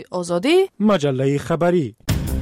آزادی مجله خبری.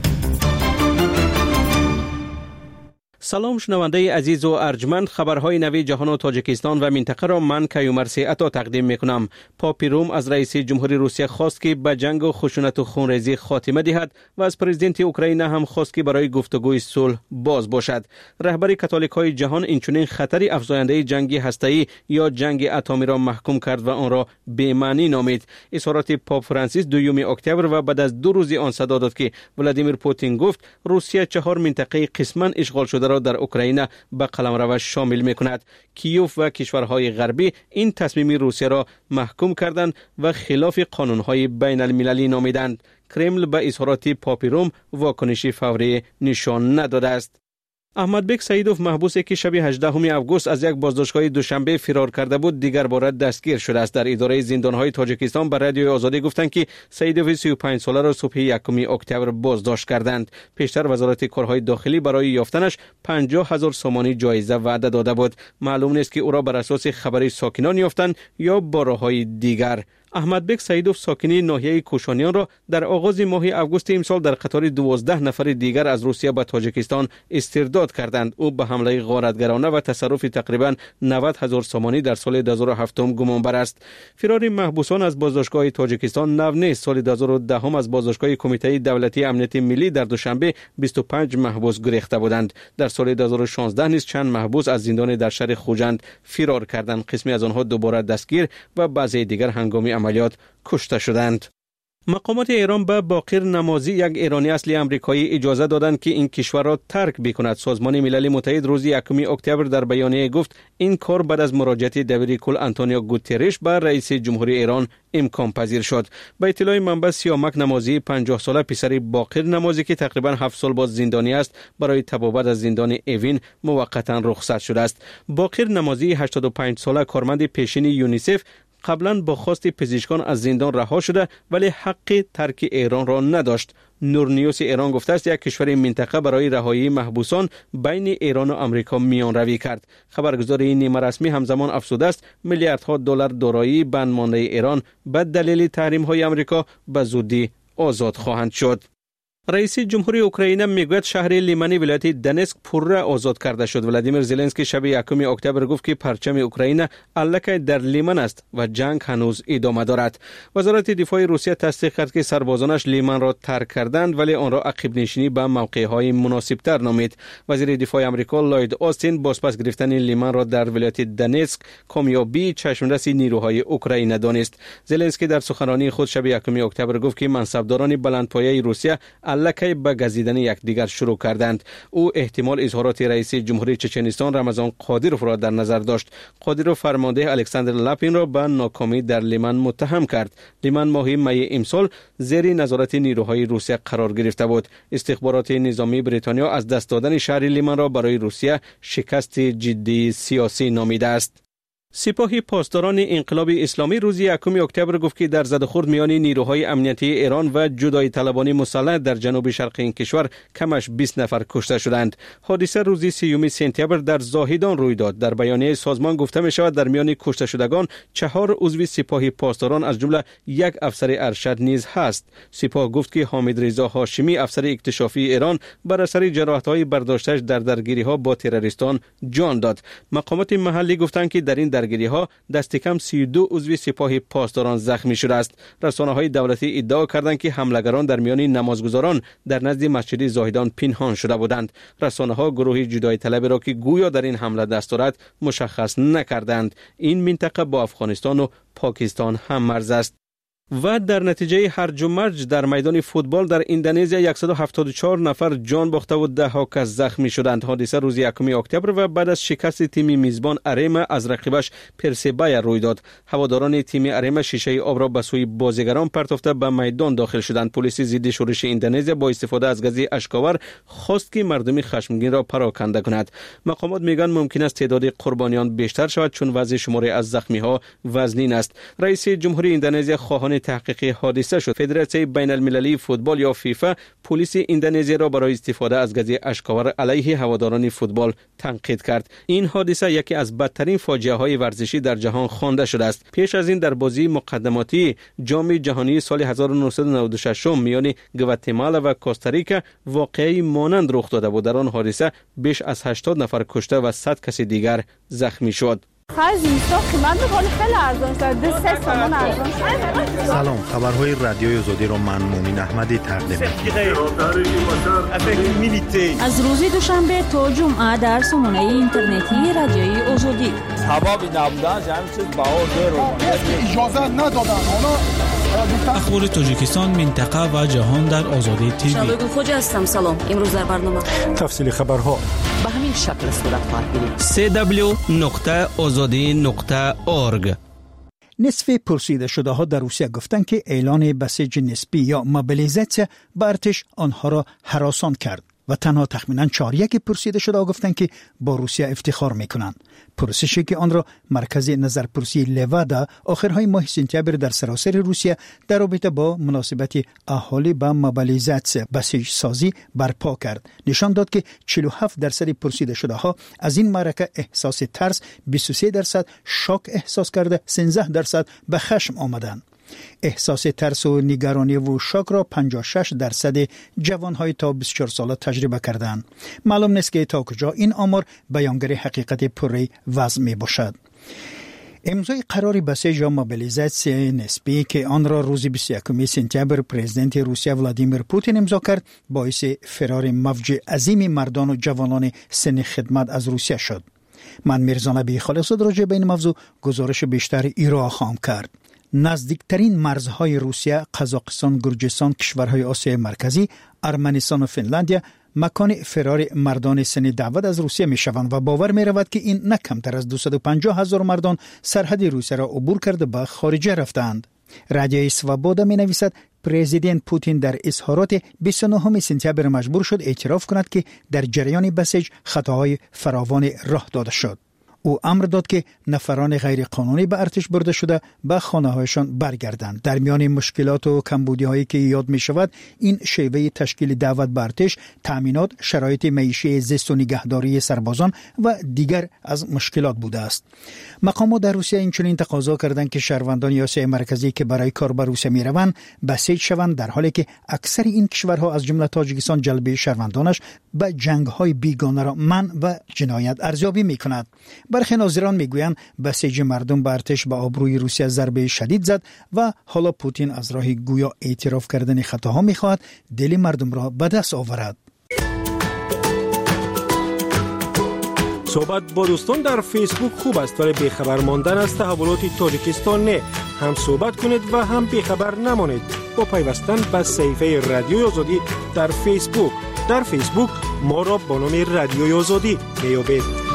سلام شنونده عزیز و ارجمند، خبرهای نوی جهان و تاجیکستان و منطقه را من کیومرث عطا تقدیم میکنم. پاپی روم از رئیس جمهوری روسیه خواست که به جنگ و خشونت و خونریزی خاتمه دهد و از پرزیدنت اوکراین هم خواست که برای گفتگوی صلح باز باشد. رهبر کاتولیک های جهان اینچنین خطری افزاینده جنگ هسته‌ای یا جنگ اتمی را محکوم کرد و آن را بی‌معنی نامید. اظهارات پاپ فرانسیس دوم اکتبر و بعد از 2 روز آن صدا داد که ولادیمیر پوتین گفت روسیه 4 منطقه قسماً اشغال شده را در اوکراین به قلمرو شامل می‌کند. کیوف و کشورهای غربی این تصمیم روسیه را محکوم کردند و خلاف قانون‌های بین المللی نامیدند. کرمل به اظهارات پاپ روم واکنشی فوری نشان نداده است. احمد بیک سیدوف محبوسی که شب 18 آگوست از یک بازداشتگاه دوشنبه فرار کرده بود دیگر بار دستگیر شده است. در اداره زندان‌های تاجیکستان به رادیوی آزادی گفتند که سیدوف 35 ساله را صبح 1 اکتبر بازداشت کردند. پیشتر وزارت کارهای داخلی برای یافتنش 50,000 سومانی جایزه وعده داده بود. معلوم نیست که او را بر اساس خبر ساکنان یافتند یا با راه‌های دیگر. احمد بیک سیدوف ساکنی ناحیه کوشانیان را در آغاز ماه آگوست امسال در قطار 12 نفر دیگر از روسیه به تاجیکستان استرداد کردند. او به حمله غارتگرانه و تصرف تقریبا 90,000 سومانی در سال 2007 گمانبر است. فرار محبوسان از بازداشتگاه تاجیکستان نو نیست. سال 2010 از بازداشتگاه کمیته دولتی امنیت ملی در دوشنبه 25 محبوس گریخته بودند. در سال 2016 نیز چند محبوس از زندان در شهر خوجند فرار کردند. قسمی از آنها دوباره دستگیر و بعضی دیگر هنگام عملیات کشته شدند. مقامات ایران به باقر نمازی یک ایرانی اصلی آمریکایی اجازه دادند که این کشور را ترک بکند. سازمان ملل متحد روز 1 اکتبر در بیانیه گفت این کار بعد از مراجعت دبیر کل آنتونیو گوترش به رئیس جمهوری ایران امکان پذیر شد. به اطلاع منبع سیامک نمازی 50 ساله پسر باقر نمازی که تقریبا 7 سال باز زندانی است برای تبابت از زندان اوین موقتا رخصت شده است. باقر نمازی 85 ساله کارمند پیشین یونیسف قبلا با خواست پزشکان از زندان رها شده ولی حق ترک ایران را نداشت. نورنیوس ایران گفته است یک کشور منطقه برای رهایی محبوسان بین ایران و آمریکا میان روی کرد. خبرگزاری نیمه رسمی همزمان افزوده است میلیاردها دلار دارایی بند مانده ایران به دلیل تحریم های آمریکا به زودی آزاد خواهند شد. رئیس جمهوری اوکراین میگوید شهر لیمانی ولایت دنسک پرره آزاد کرده شد. ولادیمیر زلنسکی شب 1 اکتبر گفت که پرچم اوکراین الکی در لیمان است و جنگ هنوز ادامه دارد. وزارت دفاع روسیه تصدیق کرد که سربازانش لیمان را ترک کردند ولی آن را عقب نشینی به موقع‌های مناسب‌تر نامید. وزیر دفاع آمریکا لوید آستین بازپس گرفتن لیمان را در ولایت دنسک کامیابی چشم‌رس نیروهای اوکراین دانست. زلنسکی در سخنرانی خود شب 1 اکتبر گفت که منصبداران بلندپایه روسیه الکی به گزیدن یکدیگر شروع کردند. او احتمال اظهارات رئیس جمهوری چچنستان رمضان قادیروف را در نظر داشت. قادیروف فرمانده الکساندر لاپین را به ناکامی در لیمان متهم کرد. لیمان ماه می امسال زیر نظارت نیروهای روسیه قرار گرفته بود. استخبارات نظامی بریتانیا از دست دادن شهر لیمان را برای روسیه شکست جدی سیاسی نامیده است. سپاه پاسداران انقلاب اسلامی روز 1 اکتبر گفت که در زدخورد میان نیروهای امنیتی ایران و جدایی طلبان مسلح در جنوب شرق این کشور کمش 20 نفر کشته شدند. حادثه روز 3 سپتامبر در زاهدان روی داد. در بیانیه سازمان گفته می شود در میان کشته شدگان 4 عضو سپاه پاسداران از جمله یک افسر ارشد نیز هست. سپاه گفت که حامد رضا هاشمی افسر اکتشافی ایران بر اثر جراحت‌های برداشتش در درگیری‌ها با تروریستان جان داد. مقامات محلی گفتند که در این درگیری‌ها دست کم 32 عضو سپاه پاسداران زخمی شده است. رسانه‌های دولتی ادعا کردند که حملگران در میان نمازگزاران در نزد مسجد زاهدان پنهان شده بودند. رسانه‌ها گروه جدایی طلب را که گویا در این حمله دست دارد مشخص نکردند. این منطقه با افغانستان و پاکستان هم مرز است. و در نتیجه هرج و مرج در میدان فوتبال در اندونزیا 174 نفر جان باخته و 10 کس زخمی شدند. حادثه روز 1 اکتبر و بعد از شکست تیم میزبان اریما از رقیبش پرسبایا روی داد. هواداران تیم اریما شیشه آب را به سوی بازیگران پرتافته به میدان داخل شدند. پلیس ضد شورش اندونزیا با استفاده از گاز اشک‌آور خواست که مردم خشمگین را پراکنده کند. مقامات میگن ممکن است تعداد قربانیان بیشتر شود چون وضع شماری از زخمی‌ها وزنین است. رئیس جمهوری اندونزیا خواهان تحقیق حادثه شد. فدراسیون بین المللی فوتبال یا فیفا پلیس اندونزی را برای استفاده از گاز اشک‌آور علیه هواداران فوتبال تنقید کرد. این حادثه یکی از بدترین فاجعه های ورزشی در جهان خوانده شده است. پیش از این در بازی مقدماتی جام جهانی سال 1996 میان گواتمالا و کوستاریکا واقعی مانند رخ داده بود. در آن حادثه بیش از 80 نفر کشته و 100 کس دیگر زخمی شد. سلام، خبرهای رادیوی آزادی را من مومن احمدی تقدیم می‌کنم. از روز دوشنبه تا جمعه در سامانه اینترنتی رادیوی آزادی. اخبار تاجیکستان، منطقه و جهان در آزادی تیوی. شادو خوجا هستم. سلام. امروز در برنامه تفصیل خبرها به همین شکل صورت خواهد گرفت. www.azadi.org. نصف پرسیده شده ها در روسیه گفتند که اعلان بسیج نسبی یا موبیلیزاسیون به ارتش آنها را هراسان کرد و تنها تخمیناً 4% پرسیده شده ها گفتند که با روسیه افتخار میکنند. پرسشی که آن را مرکز نظرپرسی لوادا آخرهای ماه سپتامبر در سراسر روسیه در رابطه با مناسبت اهالی با موبیلیزاسیون بسیج سازی برپا کرد، نشان داد که 47% پرسیده شده ها از این معرکه احساس ترس، 23% شاک احساس کرده، 13% به خشم آمدند. احساس ترس و نگرانی و شاک را 56% جوانهای تا 24 ساله تجربه کردند. معلوم نیست که تا کجا این آمار بیانگر حقیقت پره وضع می باشد. امضای قرار بسیج یا موبیلیزاسیون نسبی که آن را روز 21 سپتامبر پرزیدنت روسیه ولادیمیر پوتین امضا کرد باعث فرار موج عظیم مردان و جوانان سن خدمت از روسیه شد. من میرزا نبی خالص‌زاده راجع به این موضوع گزارش بیشتر ایران خواهم کرد. نزدیکترین مرزهای روسیه، قزاقستان، گرجستان، کشورهای آسیای مرکزی، ارمنستان و فنلاندیا مکان فرار مردان سن دعوت از روسیه می شوند و باور می رود که این نه کمتر از 250,000 مردان سرحد روسیه را عبور کرده به خارجه رفتند. رادیوی سوابودا می نویسد پرزیدنت پوتین در اظهارات 29 سپتامبر مجبور شد اعتراف کند که در جریان بسیج خطاهای فراوان راه داده شد. او امر داد که نفران غیر قانونی به ارتش برده شده به خانه‌هایشان برگردند. در میان مشکلات و کمبودی‌هایی که یاد می شود این شیوه تشکیل دعوت به ارتش، تامینات، شرایط معیشی، زیست و نگهداری سربازان و دیگر از مشکلات بوده است. مقامات در روسیه اینچنین تقاضا کردند که شهروندان آسیای مرکزی که برای کار به روسیه می‌روند بسیج شوند، در حالی که اکثر این کشورها از جمله تاجیکستان جلب شهروندانش به جنگ‌های بیگانه را منع و جنایت ارزیابی می‌کند. برخی ناظران میگویند بسیج مردم به ارتش به آبروی روسیه ضربه شدید زد و حالا پوتین از راه گویا اعتراف کردن خطاها میخواهد دل مردم را به دست آورد. صحبت با دوستان در فیسبوک خوب است، ولی بیخبر ماندن از تحولات تاجیکستان نه. هم صحبت کنید و هم بیخبر نمانید با پیوستن به صفحه رادیوی آزادی در فیسبوک. در فیسبوک ما را با نام رادیوی آزادی میابید.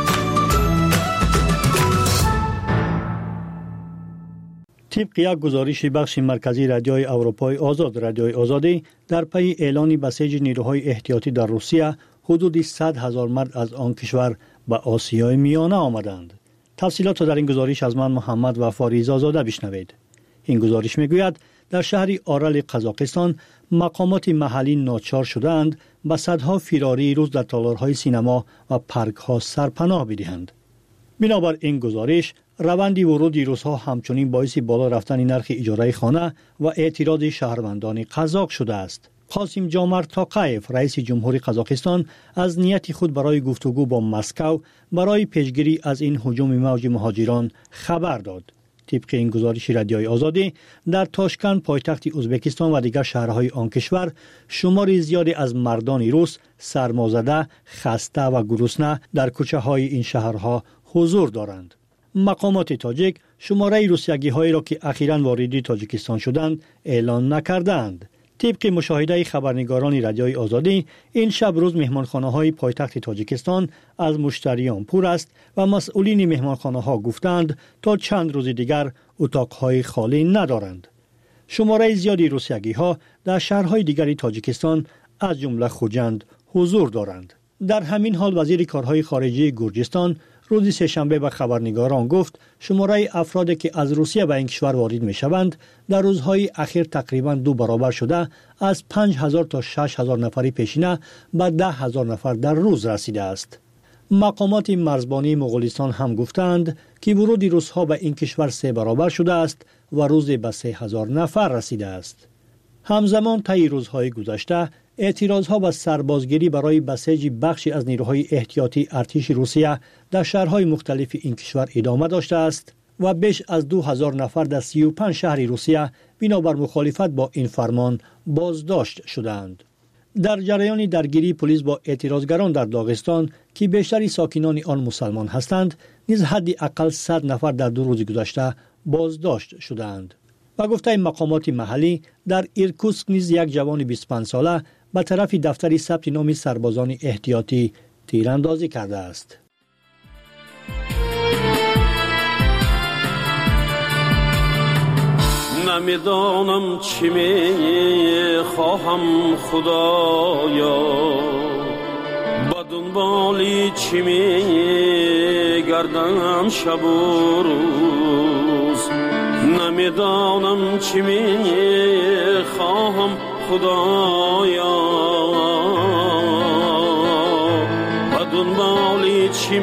طبق یک گزارش بخش مرکزی رادیوی اروپای آزاد رادیوی آزادی در پی اعلان بسیج نیروهای احتیاطی در روسیه حدود 100,000 مرد از آن کشور به آسیای میانه آمدند. تفصیلات در این گزارش از من محمد و فاریزا زاده بشنوید. این گزارش میگوید در شهر آرل قزاقستان مقامات محلی ناچار شدند به صدها فراری روز در تالارهای سینما و پارک‌ها سرپناه بدهند. بنابر این گزارش روند ورود روس‌ها همچنین باعث بالا رفتن نرخ اجاره خانه و اعتراض شهروندان قزاق شده است. قاسم جامرد تاقایف رئیس جمهوری قزاقستان از نیت خود برای گفتگو با مسکو برای پیشگیری از این هجوم موج مهاجران خبر داد. طبق این گزارش رادیوی آزادی در تاشکند پایتخت ازبکستان و دیگر شهرهای آن کشور شمار زیادی از مردان روس سرمازده، خسته و گرسنه در کوچه‌های این شهرها حضور دارند. مقامات تاجیک شماره روسیگی‌هایی را که اخیراً وارد تاجیکستان شدند اعلان نکردند. طبق مشاهده خبرنگاران رادیوی آزادی این شب روز مهمانخانه‌های پایتخت تاجیکستان از مشتریان پر است و مسئولین مهمانخانه‌ها گفتند تا چند روز دیگر اتاق‌های خالی ندارند. شماره زیادی روسیگی‌ها در شهرهای دیگری تاجیکستان از جمله خوجند حضور دارند. در همین حال وزیر کارهای خارجه گرجستان روز سه‌شنبه به خبرنگاران گفت شماره افرادی که از روسیه به این کشور وارد می‌شوند در روزهای اخیر تقریباً 2 برابر شده از 5000 تا 6000 نفری پیشینه به 10000 نفر در روز رسیده است. مقامات مرزبانی مغولستان هم گفتند که ورود روس‌ها به این کشور 3 برابر شده است و روزی به 3000 نفر رسیده است. همزمان طی روزهای گذشته اعتراضها به سربازگیری برای بسیج بخشی از نیروهای احتیاطی ارتش روسیه در شهرهای مختلف این کشور ادامه داشته است و بیش از 2000 نفر در 35 شهر روسیه بنابر مخالفت با این فرمان بازداشت شدند. در جریان درگیری پلیس با اعتراضگران در داغستان که بیشتر ساکنان آن مسلمان هستند نیز حداقل 100 نفر در 2 روز گذشته بازداشت شدند. و گفته مقامات محلی در ایرکوتسک نیز یک جوان 25 ساله به طرف دفتر ثبت نام سربازان احتیاطی تیراندازی کرده است. نمیدانم چی میخواهم خدایا، با دنبالی چی میگردم شب و روز. نمیدانم چی میخواهم خدایا، با دنبالی چی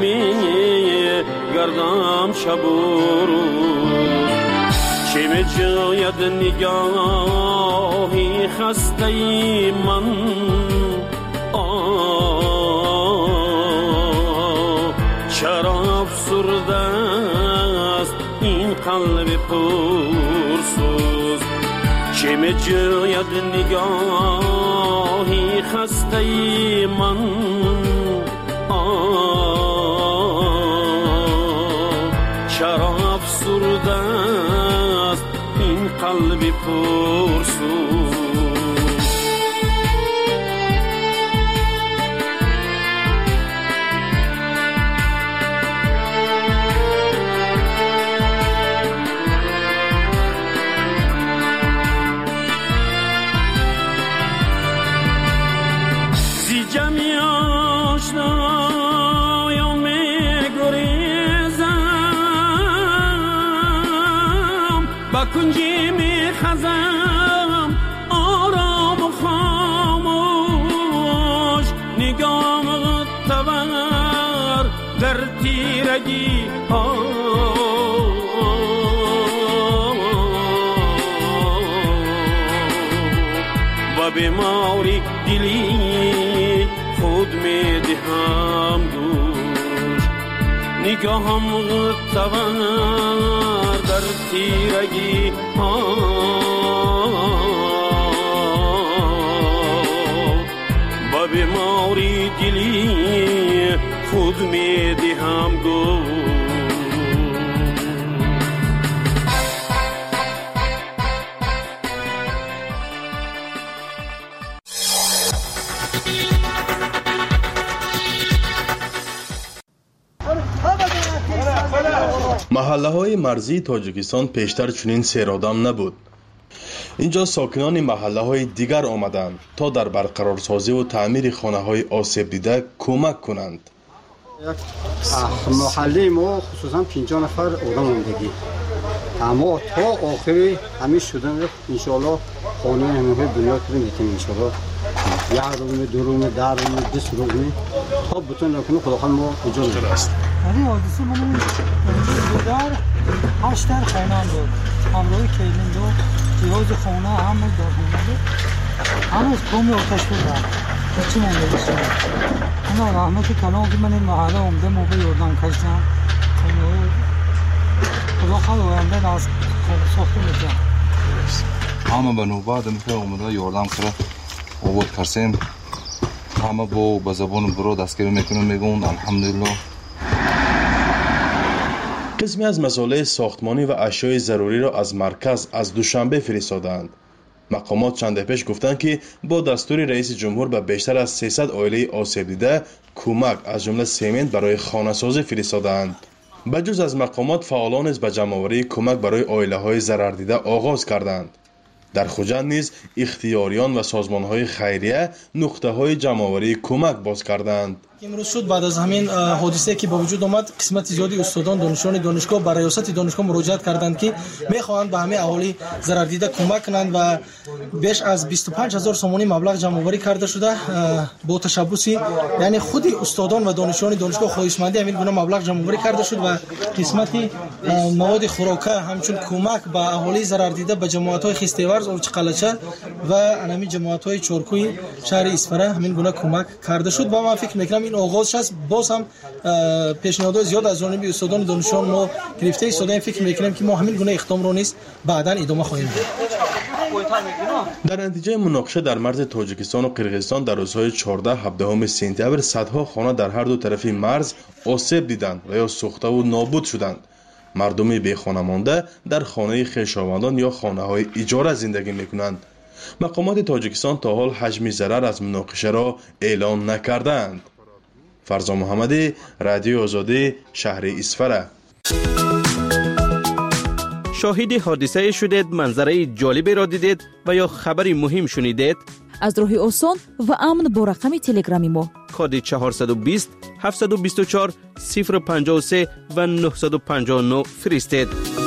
میگردم شب و روز. چه می جاید نگاهی خسته ای من، چرا افسرده است این قلب پرسوز. چه می جاید نگاهی خسته ای من، چرا افسرده است این قلب پرسوز. زی جمعی آشنایا می گریزم، با کنجی می خزم آرام و خاموش. نگام تور در تیرگی ها، و بیماری دلی خود می دهم دوش. نگاهم تور در تیرگی ها، با بیماری دلی خود می دهم دوش. محله‌های مرزی تاجیکستان پیشتر چنین سیرآدم نبود. اینجا ساکنان محله‌های دیگر آمدند تا در برقرارسازی و تعمیر خانه‌های آسیب دیده کمک کنند. محله ما خصوصا 50 نفر آدم زندگی، اما تا آخری همین شدن ان شاء الله خانه همه بنیاد کنیم ان شاء الله. یک روم، 2 روم، 10 روم، 20 روم تا بتون نکنه خداوند ما اجازه است. این حادثه من در 8 در خانه بود، همراه کیلین دو جهاز خانه هم در خانه بود، هنوز کمی آتش بود. چی مونده بسید انا رحمت کلام که من این محله اومده موقع یردن کشتم خدا خواهنده از ساخته میکنم. همه به نوبت میشه اومده یردن کرد آباد کرسیم، همه با زبان برو دستگیری میکنن میگون الحمدلله. قسمی از مسائل ساختمانی و اشیاء ضروری را از مرکز از دوشنبه فرستادند. مقامات چند پیش گفتند که با دستور رئیس جمهور به بیشتر از 300 عائله آسیب دیده کمک از جمله سیمنت برای خانه‌سازی فرستادند. بجز از مقامات فعالان نیز به جمع‌آوری کمک برای عائله‌های ضرر دیده آغاز کردند. در خوجند نیز اختیاریان و سازمان‌های خیریه نقطه‌های جمع‌آوری کمک باز کردند. امروز شد بعد از همین حادثه که با وجود آمد قسمت زیادی استادان دانشجویان دانشگاه برای ریاست دانشگاه مراجعت کردند که میخواهند به همه اهالی ضرر دیده کمک کنند و بیش از 25000 سومانی مبلغ جمع آوری کرده شده با تشبث یعنی خود استادان و دانشجویان دانشگاه خواهشمندی همین گونه مبلغ جمع آوری کرده شد و قسمتی مواد خوراکه همچون کمک به اهالی ضرر دیده به جماعت‌های خیستیورز و قلچه و انمی جماعت‌های چورکوی شهر اسفره همین گونه کمک کرده شد و من فکر می‌کنم این آغازش است. باز هم پیشنهادات زیاد از جانب استادان دانشجویان ما گرفته ایستادیم. فکر می‌کنیم که ما همین گونه اقدام رو نیست بعداً ادامه خواهیم داد. در نتیجه مناقشه در مرز تاجیکستان و قرقیزستان در روزهای 14 17 سپتامبر صدها خانه در هر دو طرف مرز آسیب دیدند و یا سوخته و نابود شدند. مردم بی خانه مانده در خانه خویشاوندان یا خانه‌های اجاره زندگی می‌کنند. مقامات تاجیکستان تا حال حجم ضرر از مناقشه را اعلام نکردند. فرزان محمدی، رادیو آزادی، شهر اسفره. شاهد حادثه شدید، منظره جالبی را دیدید و یا خبری مهم شنیدید؟ از راه آسان و امن با رقم تلگرامی ما کد 420 724 053 و 959 فرستید.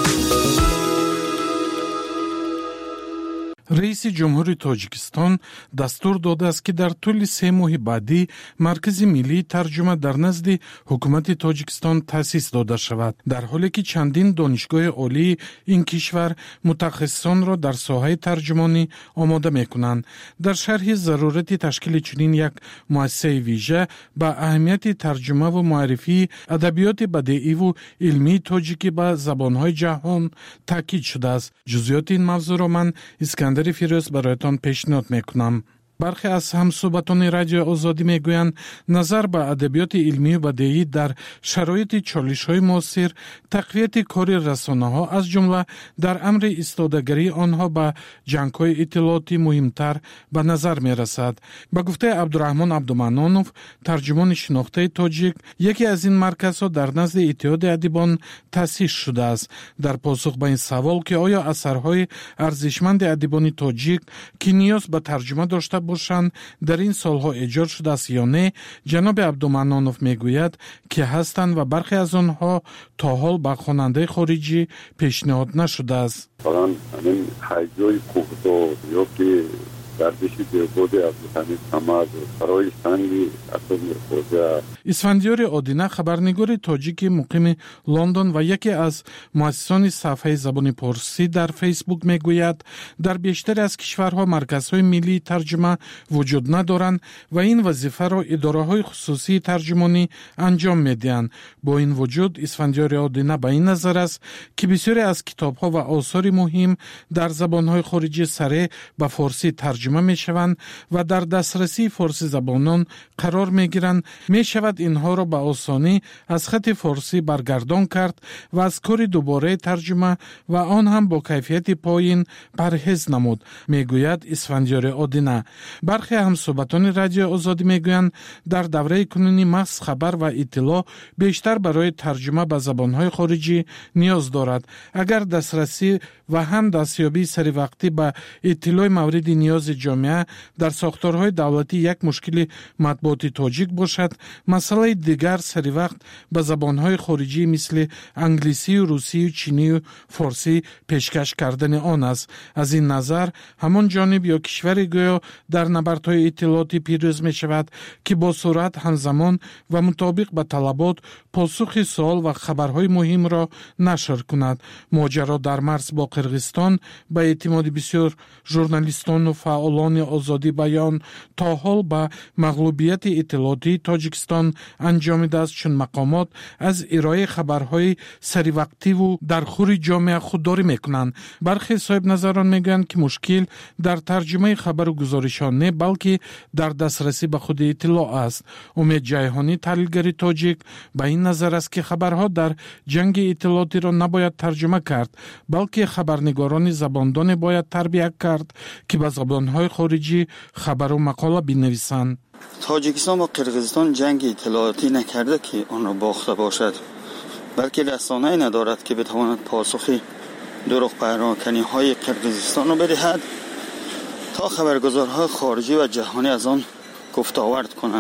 رئیس جمهوری تاجیکستان دستور داده است که در طول 3 ماه بعدی مرکز ملی ترجمه در نزد حکومت تاجیکستان تأسیس داده شود، در حالی که چندین دانشگاه عالی این کشور متخصصان را در ساحه ترجمانی آماده می‌کنند. در شرح ضرورت تشکیل چنین یک مؤسسه ویژه به اهمیت ترجمه و معرفی ادبیات بدیعی و علمی تاجیکی به زبان‌های جهان تاکید شده است. جزئیات این موضوع را من اسکندر فیروز برایتان پیشنهاد میکنم. برخی از همصحبتان رادیو آزادی میگویند نظر به ادبیات علمی و بدیعی در شرایط چالش‌های معاصر تقویت کار رسانه‌ها از جمله در امر ایستادگی آنها به جنگ‌های اطلاعاتی مهمتر به نظر می‌رسد. به گفته عبدالرحمن عبدالمنانوف، ترجمان شناخته تاجیک، یکی از این مرکزها در نزد اتحاد ادیبان تأسیس شده است. در پاسخ به این سوال که آیا اثرهای ارزشمند ادیبان تاجیک که نیاز به ترجمه داشته باشند در این سالها ایجاد شده است یا نه، جناب عبدالمنانوف میگوید که هستند و برخی از آنها تا حال به خواننده خارجی پیشنهاد نشده است. فقط همین حیجای کوهدو یا که گردش دیوبود عبدالحمید حمد برای سنگی اصلا میخوزه. اسفندیار آدینه، خبرنگار تاجیک مقیم لندن و یکی از مؤسسان صفحه زبان پارسی در فیسبوک میگوید در بیشتر از کشورها مرکزهای ملی ترجمه وجود ندارند و این وظیفه را اداره‌های خصوصی ترجمانی انجام میدهند. با این وجود اسفندیار آدینه به این نظر است که بسیاری از کتاب‌ها و آثار مهم در زبان‌های خارجی سریع به فارسی ترجمه میشوند و در دسترسی فارسی زبانان قرار میگیرند. میشود اینها را به آسانی از خط فارسی برگردان کرد و از کار دوباره ترجمه و آن هم با کیفیت پایین پرهیز نمود، میگوید اسفندیار آدینه. برخی همصحبتان رادیو آزادی میگویند در دوره کنونی محض خبر و اطلاع بیشتر برای ترجمه به زبانهای خارجی نیاز دارد. اگر دسترسی و هم دستیابی سری وقتی به اطلاع مورد نیاز جامعه در ساختارهای دولتی یک مشکل مطبوعات تاجیک باشد، مسئله دیگر سری وقت به زبانهای خارجی مثل انگلیسی و روسی و چینی و فارسی پیشکش کردن آن است. از این نظر همان جانب یا کشور گویا در نبردهای اطلاعاتی پیروز می شود که با سرعت همزمان و مطابق به طلبات پاسخ سوال و خبرهای مهم را نشر کند. ماجرا در مرز با قرقیزستان به اعتماد بسیار ژورنالیستان و فعالان آزادی بیان تا حال به مغلوبیت اطلاعاتی تاجیکستان انجامیده است، چون مقامات از ارائه خبرهای سری وقتی و در خور جامعه خودداری میکنند. برخی صاحب نظران میگویند که مشکل در ترجمه خبر و گزارشان نه بلکه در دسترسی به خود اطلاع است. امید جیهانی، تحلیلگر تاجیک، به این نظر است که خبرها در جنگ اطلاعاتی را نباید ترجمه کرد بلکه خبرنگاران زباندان باید تربیت کرد که به زبانهای خارجی خبر و مقاله بنویسند. تاجیکستان با قرقیزستان جنگ اطلاعاتی نکرده که آن را باخته باشد، بلکه رسانه‌ای ندارد که بتواند پاسخی دروغ پراکنی های قرقیزستان را بدهد تا خبرگزارهای خارجی و جهانی از آن گفت آورد کنند.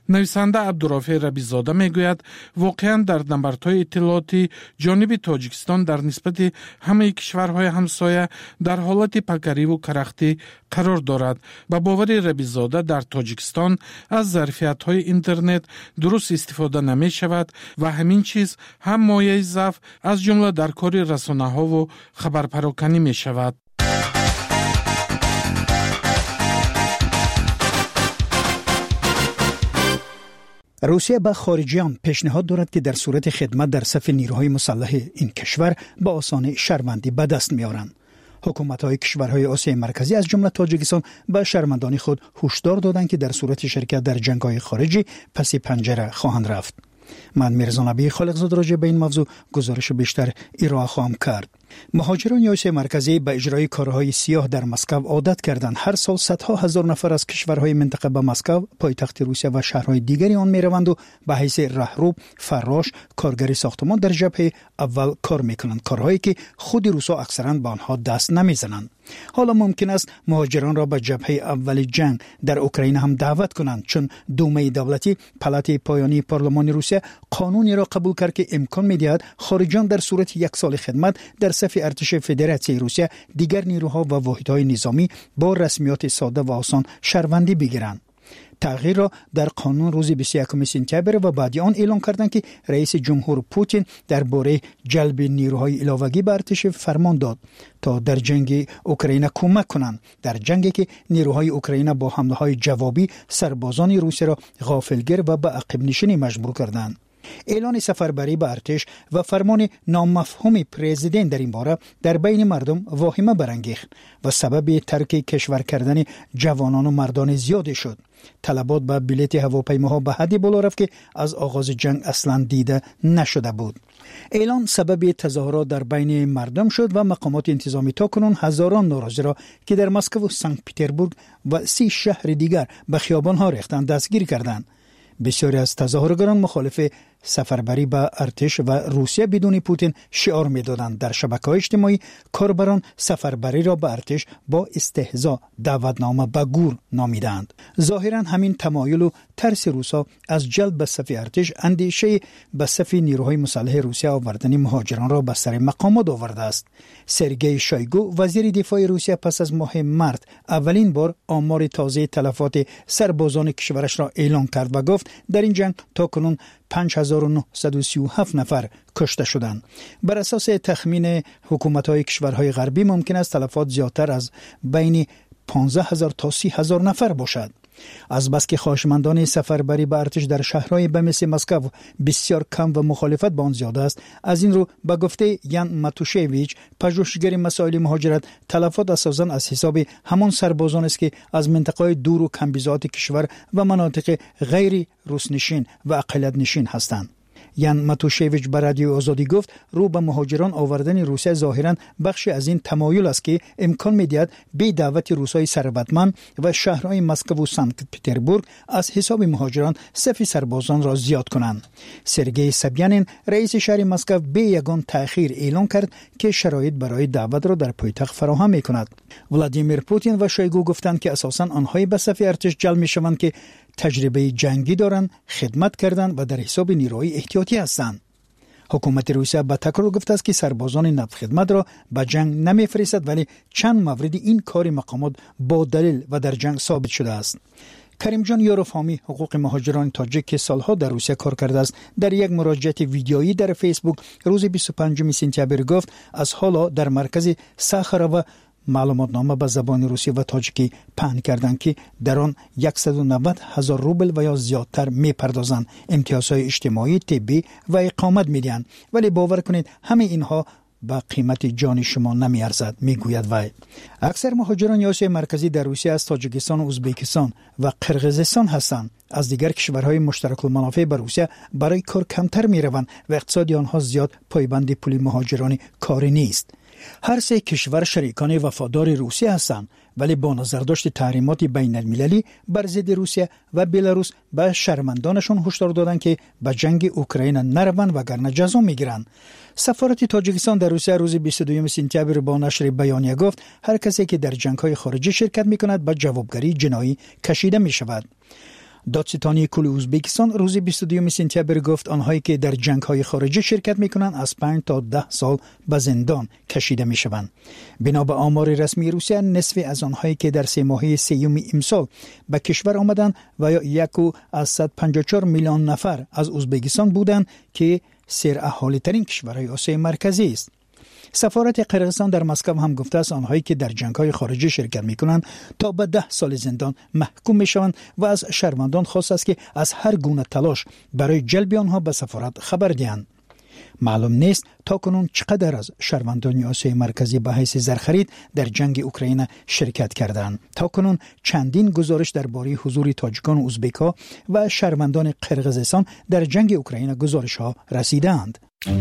نویسنده عبدالرافع ربیزاده میگوید واقعا در نبردهای اطلاعاتی جانب تاجیکستان در نسبت همه کشورهای همسایه در حالت پکری و کرختی قرار دارد. با باور ربیزاده در تاجیکستان از ظرفیت‌های اینترنت درست استفاده نمی شود و همین چیز هم مایه ضعف از جمله در کار رسانه‌ها و خبرپراکنی می شود. روسیه به خارجیان پیشنهاد دارد که در صورت خدمت در صف نیروهای مسلح این کشور با آسانی شهروندی به دست می‌آورند. حکومت‌های کشورهای آسیای مرکزی از جمله تاجیکستان به شهروندان خود هشدار دادند که در صورت شرکت در جنگ‌های خارجی پس پنجره خواهند رفت. من میرزا نبی خالقزاد راجع به این موضوع گزارش بیشتر ارائه خواهم کرد. مهاجران آسیای مرکزی به اجرای کارهای سیاه در مسکو عادت کردند. هر سال صدها هزار نفر از کشورهای منطقه به مسکو، پایتخت روسیه و شهرهای دیگری آن میروند و به حیث راهرو، فراش، کارگر ساختمان در جبهه اول کار میکنند، کارهایی که خود روسا اکثرا به آنها دست نمیزنند. حالا ممکن است مهاجران را به جبهه اول جنگ در اوکراین هم دعوت کنند، چون دومه دولتی پالات پایانی پارلمان روسیه قانونی را قبول کرد که امکان می‌دهد خارجیان در صورت یک سال خدمت در صف ارتش فدراسیون روسیه دیگر نیروها و واحدهای نظامی با رسمیات ساده و آسان شهروندی بگیرند. تغییر را در قانون روز 21 سپتامبر و بعد آن اعلام کردند که رئیس جمهور پوتین درباره جلب نیروهای علاوگی به ارتش فرمان داد تا در جنگ اوکراین کمک کنند، در جنگی که نیروهای اوکراین با حمله‌های جوابی سربازان روسیه را غافلگیر و به عقب نشینی مجبور کردند. اعلان سفربری به ارتش و فرمان نامفهوم پرزیدنت در این باره در بین مردم واهمه برانگیخت و سبب ترک کشور کردن جوانان و مردان زیاد شد. طلبات به بلیط هواپیماها به حدی بالا رفت که از آغاز جنگ اصلا دیده نشده بود. اعلان سبب تظاهرات در بین مردم شد و مقامات انتظامی تاکنون هزاران ناراضی را که در مسکو و سنت پترزبورگ و 30 شهر دیگر به خیابان‌ها ریختند دستگیر کردند. بسیاری از تظاهرگران مخالف سفربری به ارتش و روسیه بدون پوتین شعار می‌دادند. در شبکه‌های اجتماعی کاربران سفربری را به ارتش با استهزا دعوتنامه به گور نامیدند. ظاهراً همین تمایل و ترس روسا از جلب به صف ارتش اندیشه به صف نیروهای مسلح روسیه آوردن مهاجران را به سر مقامات آورده است. سرگئی شویگو وزیر دفاع روسیه پس از ماه مارس اولین بار آمار تازه تلفات سربازان کشورش را اعلام کرد و گفت در این جنگ تاکنون 5937 نفر کشته شدند. بر اساس تخمین حکومت‌های کشورهای غربی ممکن است تلفات زیادتر از بین 15000 تا 30000 نفر باشد. از بس که خواهشمندان سفربری به ارتش در شهرهای مثل مسکو بسیار کم و مخالفت با آن زیاد است، از این رو به گفته یان ماتوشویچ پژوهشگر مسائل مهاجرت، تلفات اساساً از حساب همان سربازان است که از منطقه‌های دور و کمبیزات کشور و مناطق غیر روس‌نشین و اقلیت نشین هستند. یان ماتوشویچ به رادیو آزادی گفت رو به مهاجران آوردن روسیه ظاهراً بخشی از این تمایل است که امکان می‌دهد به دعوت روسای ثروتمند و شهرهای مسکو و سنت پترزبورگ از حساب مهاجران صف سربازان را زیاد کنند. سرگئی سبیانین رئیس شهر مسکو به یگان تأخیر اعلام کرد که شرایط برای دعوت را در پایتخت فراهم می‌کند. ولادیمیر پوتین و شویگو گفتند که اساساً آنهایی به صف ارتش جلب می‌شوند که تجربه جنگی دارند، خدمت کردند و در حساب نیروهای احتیاطی هستند. حکومت روسیه به تکرار گفته است که سربازان نفت خدمت را به جنگ نمی‌فرستد، ولی چند مورد این کار مقامات با دلیل و در جنگ ثابت شده است. کریم جان یوروفامی حقوق مهاجران تاجیک که سالها در روسیه کار کرده است در یک مراجعه ویدیویی در فیسبوک روز 25 سپتامبر گفت از حالا در مرکز ساخارا معلوماتنامه به زبان روسی و تاجیکی پهن کردند که در آن 190,000 روبل و یا زیادتر میپردازند، امتیازهای اجتماعی، طبی و اقامت میدهند، ولی باور کنید همه اینها با قیمت جان شما نمیارزد، میگوید وی. اکثر مهاجران آسیای مرکزی در روسیه از تاجیکستان و ازبکستان و قرقیزستان هستند. از دیگر کشورهای مشترک المنافع به روسیه برای کار کمتر میروند و اقتصاد آنها زیاد پایبند پول مهاجران کاری نیست. هر سه کشور شریکان وفادار روسیه هستند، ولی با نظرداشت تحریمات بین المللی بر ضد روسیه و بلاروس به شهروندانشان هشدار دادند که به جنگ اوکراین نروند وگرنه جزا میگیرند. سفارت تاجیکستان در روسیه روز 22 سپتامبر با نشر بیانیه گفت هر کسی که در جنگ‌های خارجی شرکت می‌کند به جوابگری جنایی کشیده می‌شود. دادستانی کل ازبکستان روز 22 سپتامبر گفت آنهایی که در جنگ‌های خارجی شرکت می‌کنند از 5 تا 10 سال به زندان کشیده می‌شوند. بنا به آمار رسمی روسیه، نصف از آنهایی که در 3 ماهه سیوم امسال به کشور آمدند و یا 154 میلیون نفر از ازبکستان بودند که سراحالی ترین کشورهای آسیای مرکزی است. سفارت قرقیزستان در مسکو هم گفته است آنهایی که در جنگ‌های خارجی شرکت می‌کنند تا به 10 سال زندان محکوم می‌شوند و از شهروندان خواست است که از هر گونه تلاش برای جلب آنها به سفارت خبر دهند. معلوم نیست تاکنون چقدر از شهروندان آسیای مرکزی به حیث زرخرید در جنگ اوکراین شرکت کردند. تاکنون چندین گزارش درباره حضور تاجیکان و ازبک‌ها و شهروندان قرقیزستان در جنگ اوکراین گزارش‌ها رسیدند.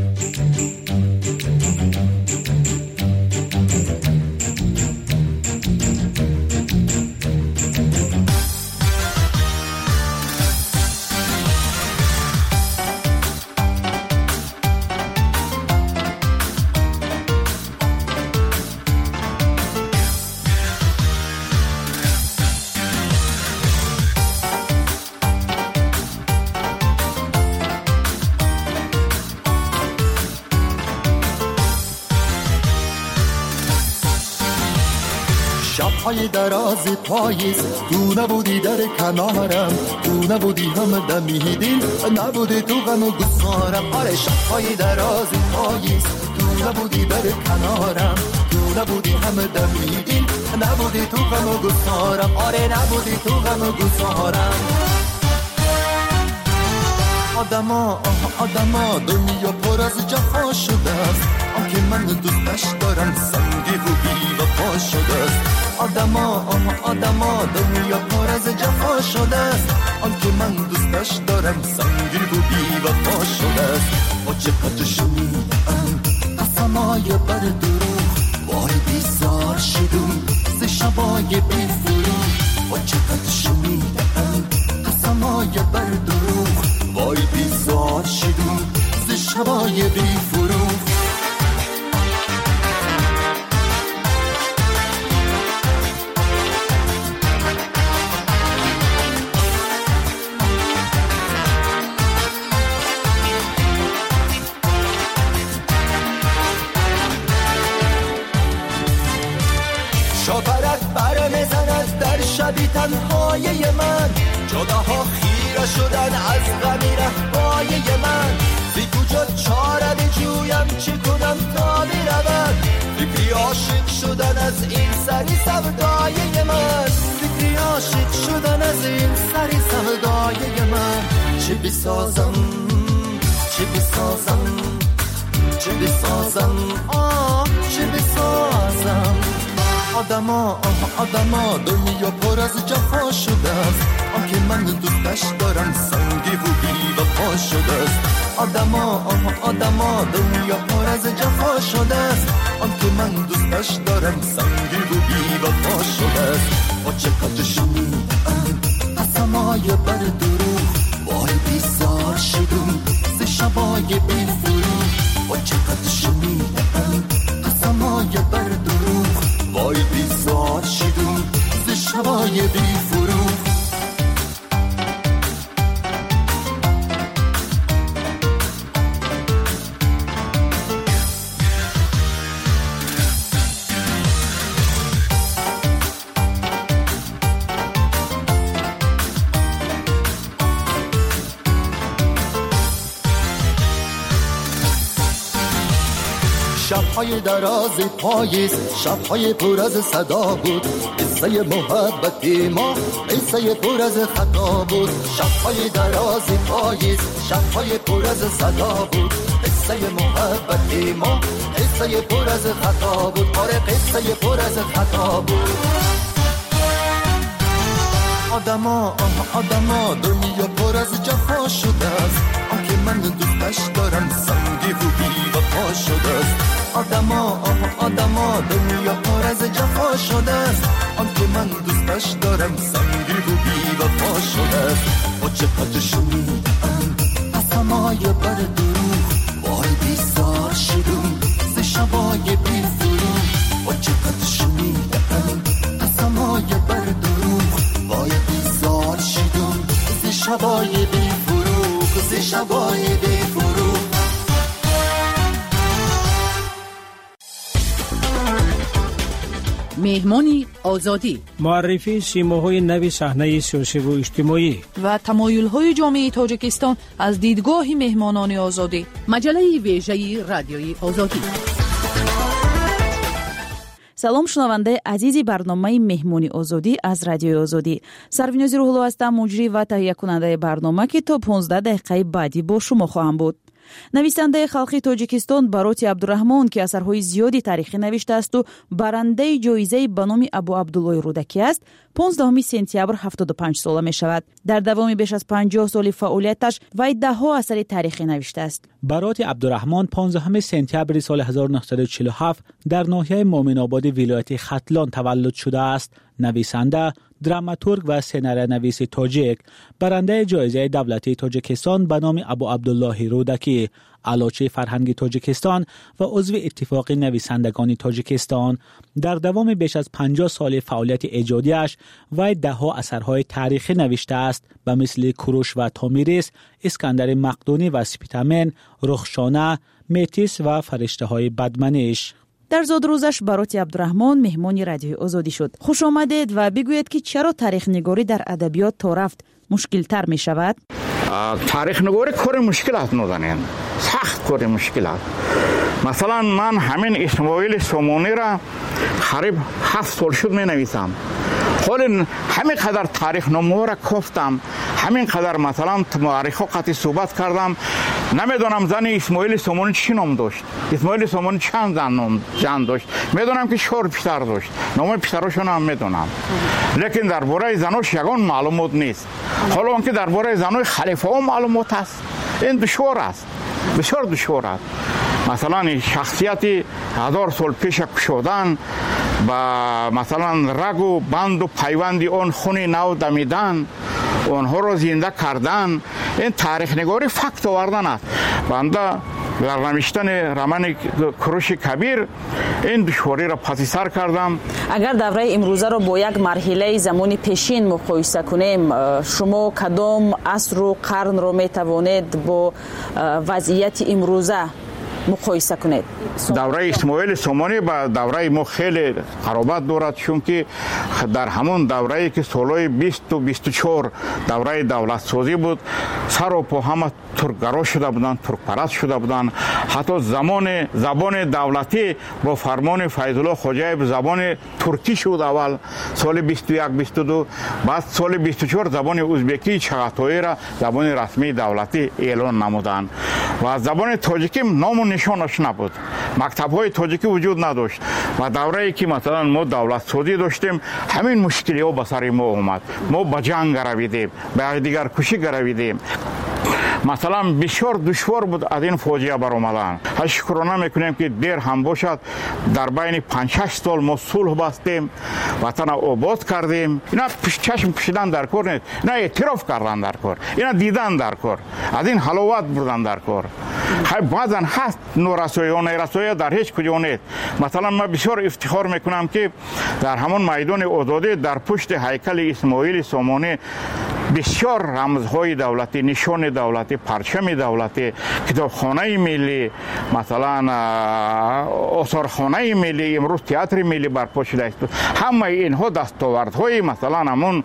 شب‌های دراز پاییز تو نبودی در کنارم، تو نبودی هم دمیدین، نبودی تو غم و گسارم. آره شب‌های دراز پاییز تو نبودی در کنارم، تو نبودی هم دمیدین، نبودی تو غم و گسارم. آره نبودی تو غم و گسارم. آدما دنیا پر از جفا شده است، آنکه من دوستش دارم سنگی و بی وفا شده است. آدما دنیا پر از جفا شده است، آنکه من دوستش دارم سنگی و بی وفا شده است. با چقدر شنیدم قسمای بر دروغ، وای بیزار شدم ز شبای بی فروغ. با چقدر شنیدم قسمای بر دروغ، وای بیزار شدم ز شبای بی فروغ. شاپرک بر میزند در شبی تنهای من، جداها خیره شدن از غمی رهبای من. بی کجا چاره بجویم چه کنم تا برود، فکری عاشق شدن از این سری سودای من. فکری عاشق شدن از این سری سودای من. چه بسازم چه بسازم چه بسازم چه بسازم. آدما دنیا پر از جفا شده است، آنکه من دوستش دارم سنگی و بی وفا شده است. آدما دنیا پر از جفا شده است، آنکه من دوستش دارم سنگی و بی وفا شده است. با چقدر شنیدم قسمای بر دروغ، وای بیزار شدم ز شبای بی فروغ. با چقدر شنیدم قسمای بر دروغ، وای بیزار شدم ز شبای بی فروغ. شب‌های دراز پاییز، شب‌های پر از صدا بود، قصه محبت ما قصه پر از خطا بود. شب‌های دراز پاییز، شب‌های پر از صدا بود، قصه محبت ما قصه پر از خطا بود. آره قصه پر از خطا بود. آدما دنیا پر از جفا شده است، آنکه من دوستش دارم سنگی و بی وفا شده است. آدما دنیا پر از جفا شده است، آنکه من دوستش دارم سنگی و بی وفا شده است. با چقدر شنیدم قسمای بر دروغ، وای بیزار شدم ز شبای بی فروغ. با چقدر شنیدم قسمای بر دروغ، وای بیزار شدم ز شبای بی فروغ ز شبای بی فروغ. مهمانی آزادی، معرفی سیماهای نوی صحنه سیاسی و اجتماعی و تمایل‌های جامعه تاجیکستان از دیدگاه مهمانان آزادی. مجله ویژه رادیوی آزادی. салом шунавандаи азизи барномаи меҳмони озодӣ аз радиои озодӣ. сарвинози рӯҳулло ҳастам, муҷрӣ ва таҳиякунандаи барнома ки то 15 дақиқаи баъдӣ бо шумо хоҳам буд. нависандаи халқи тоҷикистон Бароти Абдураҳмон ки асарҳои зиёди таърихӣ навиштааст ва барандаи ҷоизаи ба номи Абу Абдуллои Рӯдакӣ аст, 15 сентябр 75 сола мешавад. дар давоми беш аз 50 соли фаъолияташ вай даҳҳо асари таърихӣ навиштааст. Бароти Абдураҳмон 15 сентябри соли 1947 дар ноҳияи Муъминободи вилояти Хатлон таваллуд шудааст. нависанда، драматург ва сценариянависи тоҷик, барандаи ҷоизаи давлатии Тоҷикистон ба номи Абу Абдуллоҳи Рӯдакӣ, алочи фарҳанги Тоҷикистон ва узви иттифоқи нависандагони Тоҷикистон. дар давоми беш аз 50 соли фаъолияти эҷодиаш вай даҳҳо асарҳои таърихӣ навиштааст ба мисли Куруш ва Томирис, Искандари Мақдунӣ ва Спитамен, Рухшона, Метис ва Фариштаҳои Бадманиш. дар зодрӯзаш Бароти Абдураҳмон меҳмони радиои озодӣ шуд. хушомадед ва бигӯед ки чаро таърихнигорӣ дар адабиёт то рафт мушкилтар мешавад? таърихнигорӣ кори мушкил аст, нозанин, сахт кори мушкил аст. масалан, ман ҳамин Исмоили Сомонира қариб 7 сол шуд менависам. ҳолин ҳамин қадар таърихномаҳоро кофтам, ҳамин қадар масалан муаррихҳо қатъи суҳбат кардам. намедонам зани Исмоили Сомонӣ чӣ ном дошт. Исмоили Сомонӣ чанд зан дошт. медонам ки 4 писар дошт. номи писарошонро ҳам медонам. лекин дар бораи занош ягон маълумот нест. ҳоло он ки дар бораи занои халифаҳо маълумот аст, ин душвор аст, бисёр душвор аст. масалан шахсияти 1000 сол пеша кушодан ба масалан рагу банду пайванди он хуни нав дамидан, онҳоро зинда кардан, ин таърихнигорӣ факт овардан аст. банда дар навиштани романи Куруши Кабир ин душвориро паси сар кардам. агар давраи имрӯзаро бо як марҳилаи замони пешин муқоиса кунем, шумо кадом асру қарнро метавонед бо вазъияти имрӯза муқоиса кунед? давраи Исмоили Сомонӣ ба давраи мо хеле қаробат дорад, чунки дар ҳамон даврае ки солҳои 20-24 давраи давлатсозӣ буд, сару по ҳама туркгаро шуда буданд, туркпараст шуда буданд. ҳатто забони давлатӣ бо фармони Файзулло Хоҷаев забони туркӣ шуд аввал соли 21-22, баъд соли 24 забони узбекии чағатоиро забони расмии давлатӣ эълон намуданд ва забони тоҷикӣ ному нишонаш набуд. мактабҳои тоҷикӣ вуҷуд надошт ва даврае ки масалан мо давлатсозӣ доштем, ҳамин мушкилиҳо ба сари мо омад. мо ба ҷанг гаравидем, ба якдигаркушӣ гаравидем. масалан бисёр душвор буд аз ин фоҷиа баромадан. шукрона мекунем ки дер ҳам бошад, дар байни 5-6 сол мо сулҳ бастем, ватана обод кардем. ина чашм пӯшидан дар кор нест, ина эътироф кардан дар кор, ина дидан дар кор, аз ин ҳаловат бурдан дар кор. баъзан ҳаст норасоиҳо, нерасоиҳо дар ҳеҷ куҷо нест. масалан ман бисёр ифтихор мекунам ки дар ҳамон майдони озодӣ дар пушти ҳайкали Исмоили Сомонӣ бисёр рамзҳои давлатӣ, нишони давлатӣ, парчами давлатӣ, китобхонаи миллӣ, масалан осорхонаи миллӣ, имрӯз театри миллӣ барпо шудааст. ҳамаи инҳо дастовардҳои масалан ҳамон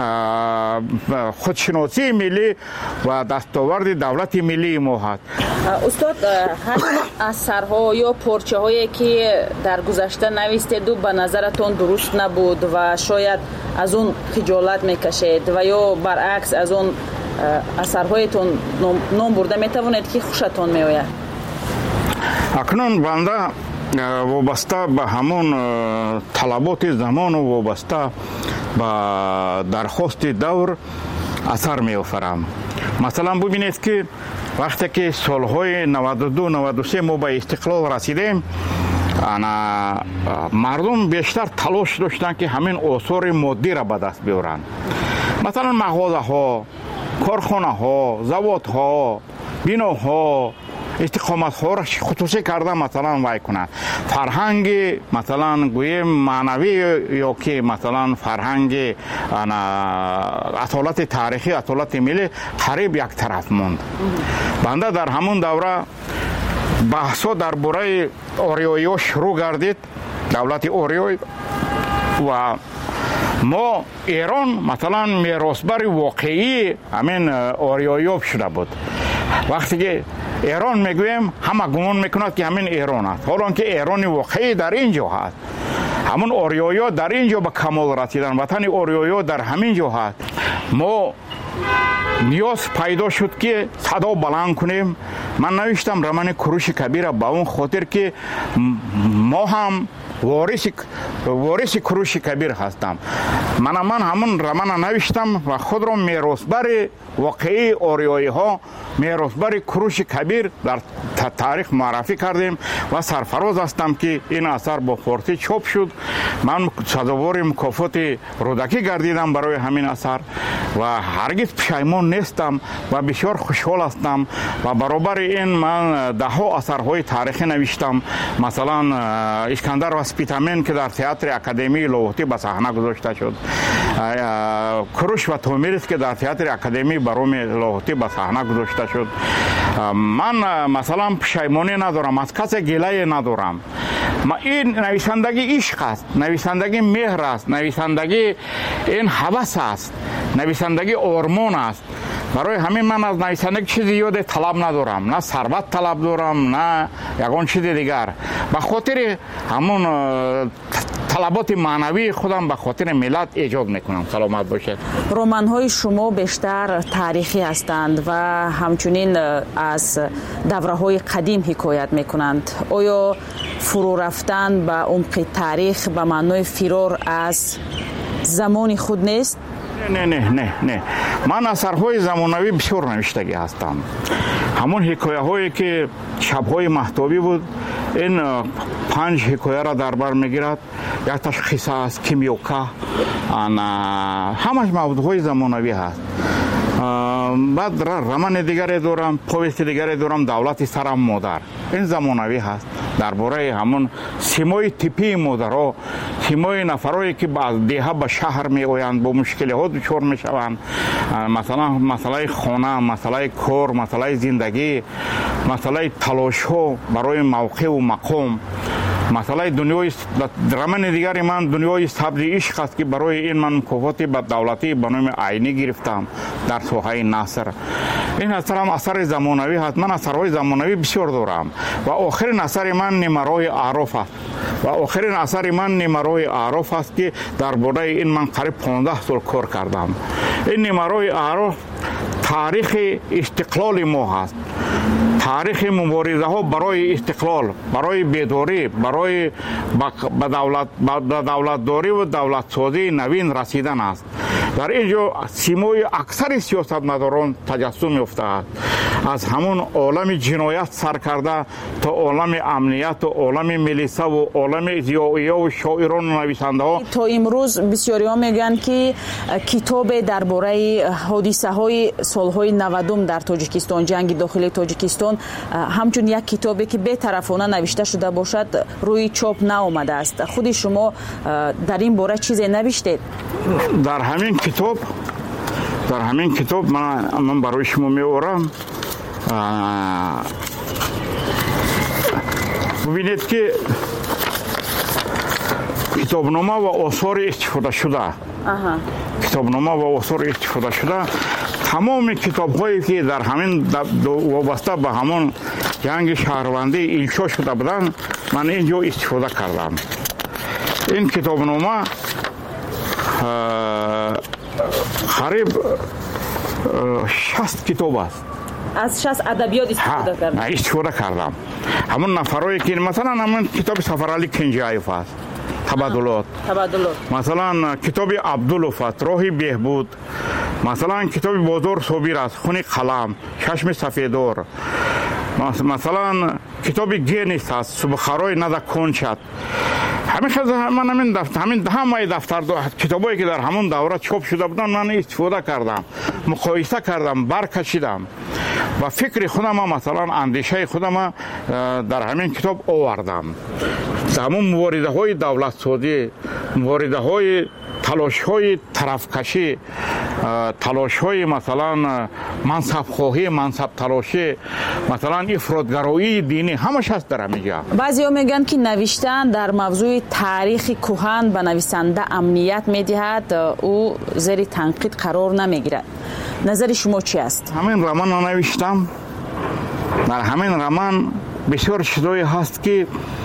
худшиносии миллӣ ва дастоварди давлати миллии мо ҳаст. устод, ҳамин асарҳо ё порчаҳое ки дар гузашта навистеду ба назаратон дуруст набуд ва шояд аз он хиҷолат мекашед ва ё баръакс аз он асарҳоятон ном бурда метавонед ки хушатон меояд? акнун банда вобаста ба ҳамон талаботи замону вобаста ба дархости давр асар меофарам. масалан бубинед ки вақте ки солҳои 92-93 мо ба истиқлол расидем, мардум бештар талош доштанд ки ҳамин осори моддиро ба даст биёранд. масалан мағозаҳо, корхонаҳо, заводҳо, биноҳо, استقامت‌ها خصوصی کرده مثلا وای کنند. فرهنگ مثلا گویم معنوی یا که مثلا فرهنگ اصالت تاریخی اصالت ملی قریب یک طرف موند. بنده در همون دوره بحثا درباره اوریویو شروع گردید، دولت اوریوی، و ما ایران مثلا میراثبر واقعی همین اوریویو شده بود. وقتی که ایران میگویم همه گمان میکند که همین ایران است، حالا که ایران واقعی در اینجا هست. همون اوریویو در اینجا به کمال رسیدن، وطن اوریویو در همین جا هست. ما نیاز پیدا شد که صدا بلند کنیم. من نوشتم رمان کوروش کبیر به اون خاطر که ما هم وارث کوروش کبیر هستم. من همون رمان نوشتم و خود را میراثبر واقعی اوریویی ها، میراثبر کوروش کبیر در تاریخ معرفی کردیم و سرفراز هستم که این اثر با فارسی چاپ شد. من سزاوار مکافات رودکی گردیدم برای همین اثر و هرگز پشیمان نیستم و بسیار خوشحال هستم. و برابر این من ده ها اثرهای تاریخی نوشتم، مثلا اسکندر و سپیتامین که در تئاتر اکادمی لاهوتی به صحنه گذاشته شد، کوروش و تومیرس که در تئاتر اکادمی بروم لاهوتی به صحنه گذاشته شد. من مثلا پشیمانی ندارم، از کسی گله ندارم. این نویسندگی عشق است، نویسندگی مهر است، نویسندگی این هوس است، نویسندگی آرمان است. برای همین من از نویسندگی چیزی یاد طلب ندارم، نه ثروت طلب دارم نه یگان چیز دیگر. به خاطر همون طلبات معنوی خودم به خاطر ملت ایجاد میکنم. سلامت باشید. رمان های شما بیشتر تاریخی هستند و همچنین از دوره های قدیم حکایت میکنند. آیا فرو رفتن به عمق تاریخ به معنای فرار از زمان خود نیست؟ نه. من اثرهای زمانوی بسیار نوشتگی هستم. همون حکایه هایی که شبهای مهتابی بود، این 5 حکایه را در بر میگیرد. یک تشخیص است، کیمیوکا، همش موضوعهای زمانوی هست. بعد رمان دیگری دارم، پویست دیگری دارم، دولت سرم مادر. این زمانوی هست، درباره همون سیمای تیپی مادرها، سیمای نفرایی که از دیها به شهر می آیند، با مشکل ها دچار می شوند. مثلا مسئله خانه، مسئله کار، مسئله زندگی، مسئله تلاش ها برای موقع و مقام. مسئله دنیای رمان دیگری من دنیای سبز عشق است که برای این من مکافات به دولتی به نام عینی گرفتم در ساحه نثر. این اثر هم اثر زمانوی هست. من اثرهای زمانوی بسیار دارم و آخرین اثر من نمرای اعراف است. و آخرین اثر من نمرای اعراف است که درباره این من قریب 15 سال کار کردم. این نمرای اعراف تاریخ استقلال ما هست، تاریخ مبارزه ها برای استقلال، برای بیداری، برای به دولتداری و دولت سازی نوین رسیدن است. در اینجا سیمای اکثر سیاستمداران تجسم یافته است. از همون عالم جنایت سر کرده تا عالم امنیت و عالم ملیسه و عالم ضیائیه و شاعران و نویسنده ها. تا امروز بسیاری ها میگن که کتاب درباره حادثه های سالهای 90 در تاجیکستان، جنگ داخلی تاجیکستان، همچون یک کتابی که بی‌طرفانه نوشته شده باشد روی چاپ نآمده است. خود شما در این باره چیزی نوشتید؟ در همین کتاب من برای شما می‌آورم. ببینید که کتابنامه و آثار استفاده شده، کتابنامه و آثار استفاده شده، تمام کتاب‌هایی که در همین وابسته به همون جنگ شهروندی انشا شده بودن من اینجا استفاده کردم. این کتابنامه قریب 60 کتاب است. از 60 ادبیات استفاده کردم. همون نفرایی که مثلا همون کتاب سفرعلی کنجایف است، تبادلات. مثلا کتاب عبداللوف است، راه بهبود. مثلا کتاب بازار صابیر است، خون قلم، چشم سفیدار. مثلا کتاب گینیس است، صبحخرای نده کنچت. همیشه من همه دفتر کتابایی که در همون دوره چاپ شده بودن من استفاده کردم، مقایسه کردم، برکشیدم. و فکر خودم مثلا اندیشه خودم در همین کتاب آوردم. همون مبارزه های دولت سازی، مبارزه های تلاش های طرفکشی، تلاش های مثلا منصب خواهی، منصب تلاشی، مثلا افراطگرایی دینی، همش هست در همینجا. بعضیا میگن که نوشتن در موضوع تاریخ کهن به نویسنده امنیت میدهد، او زیر تنقید قرار نمیگیرد. نظر شما چی است؟ همین رمان نوشتم. در همین رمان بسیار چیزایی هست که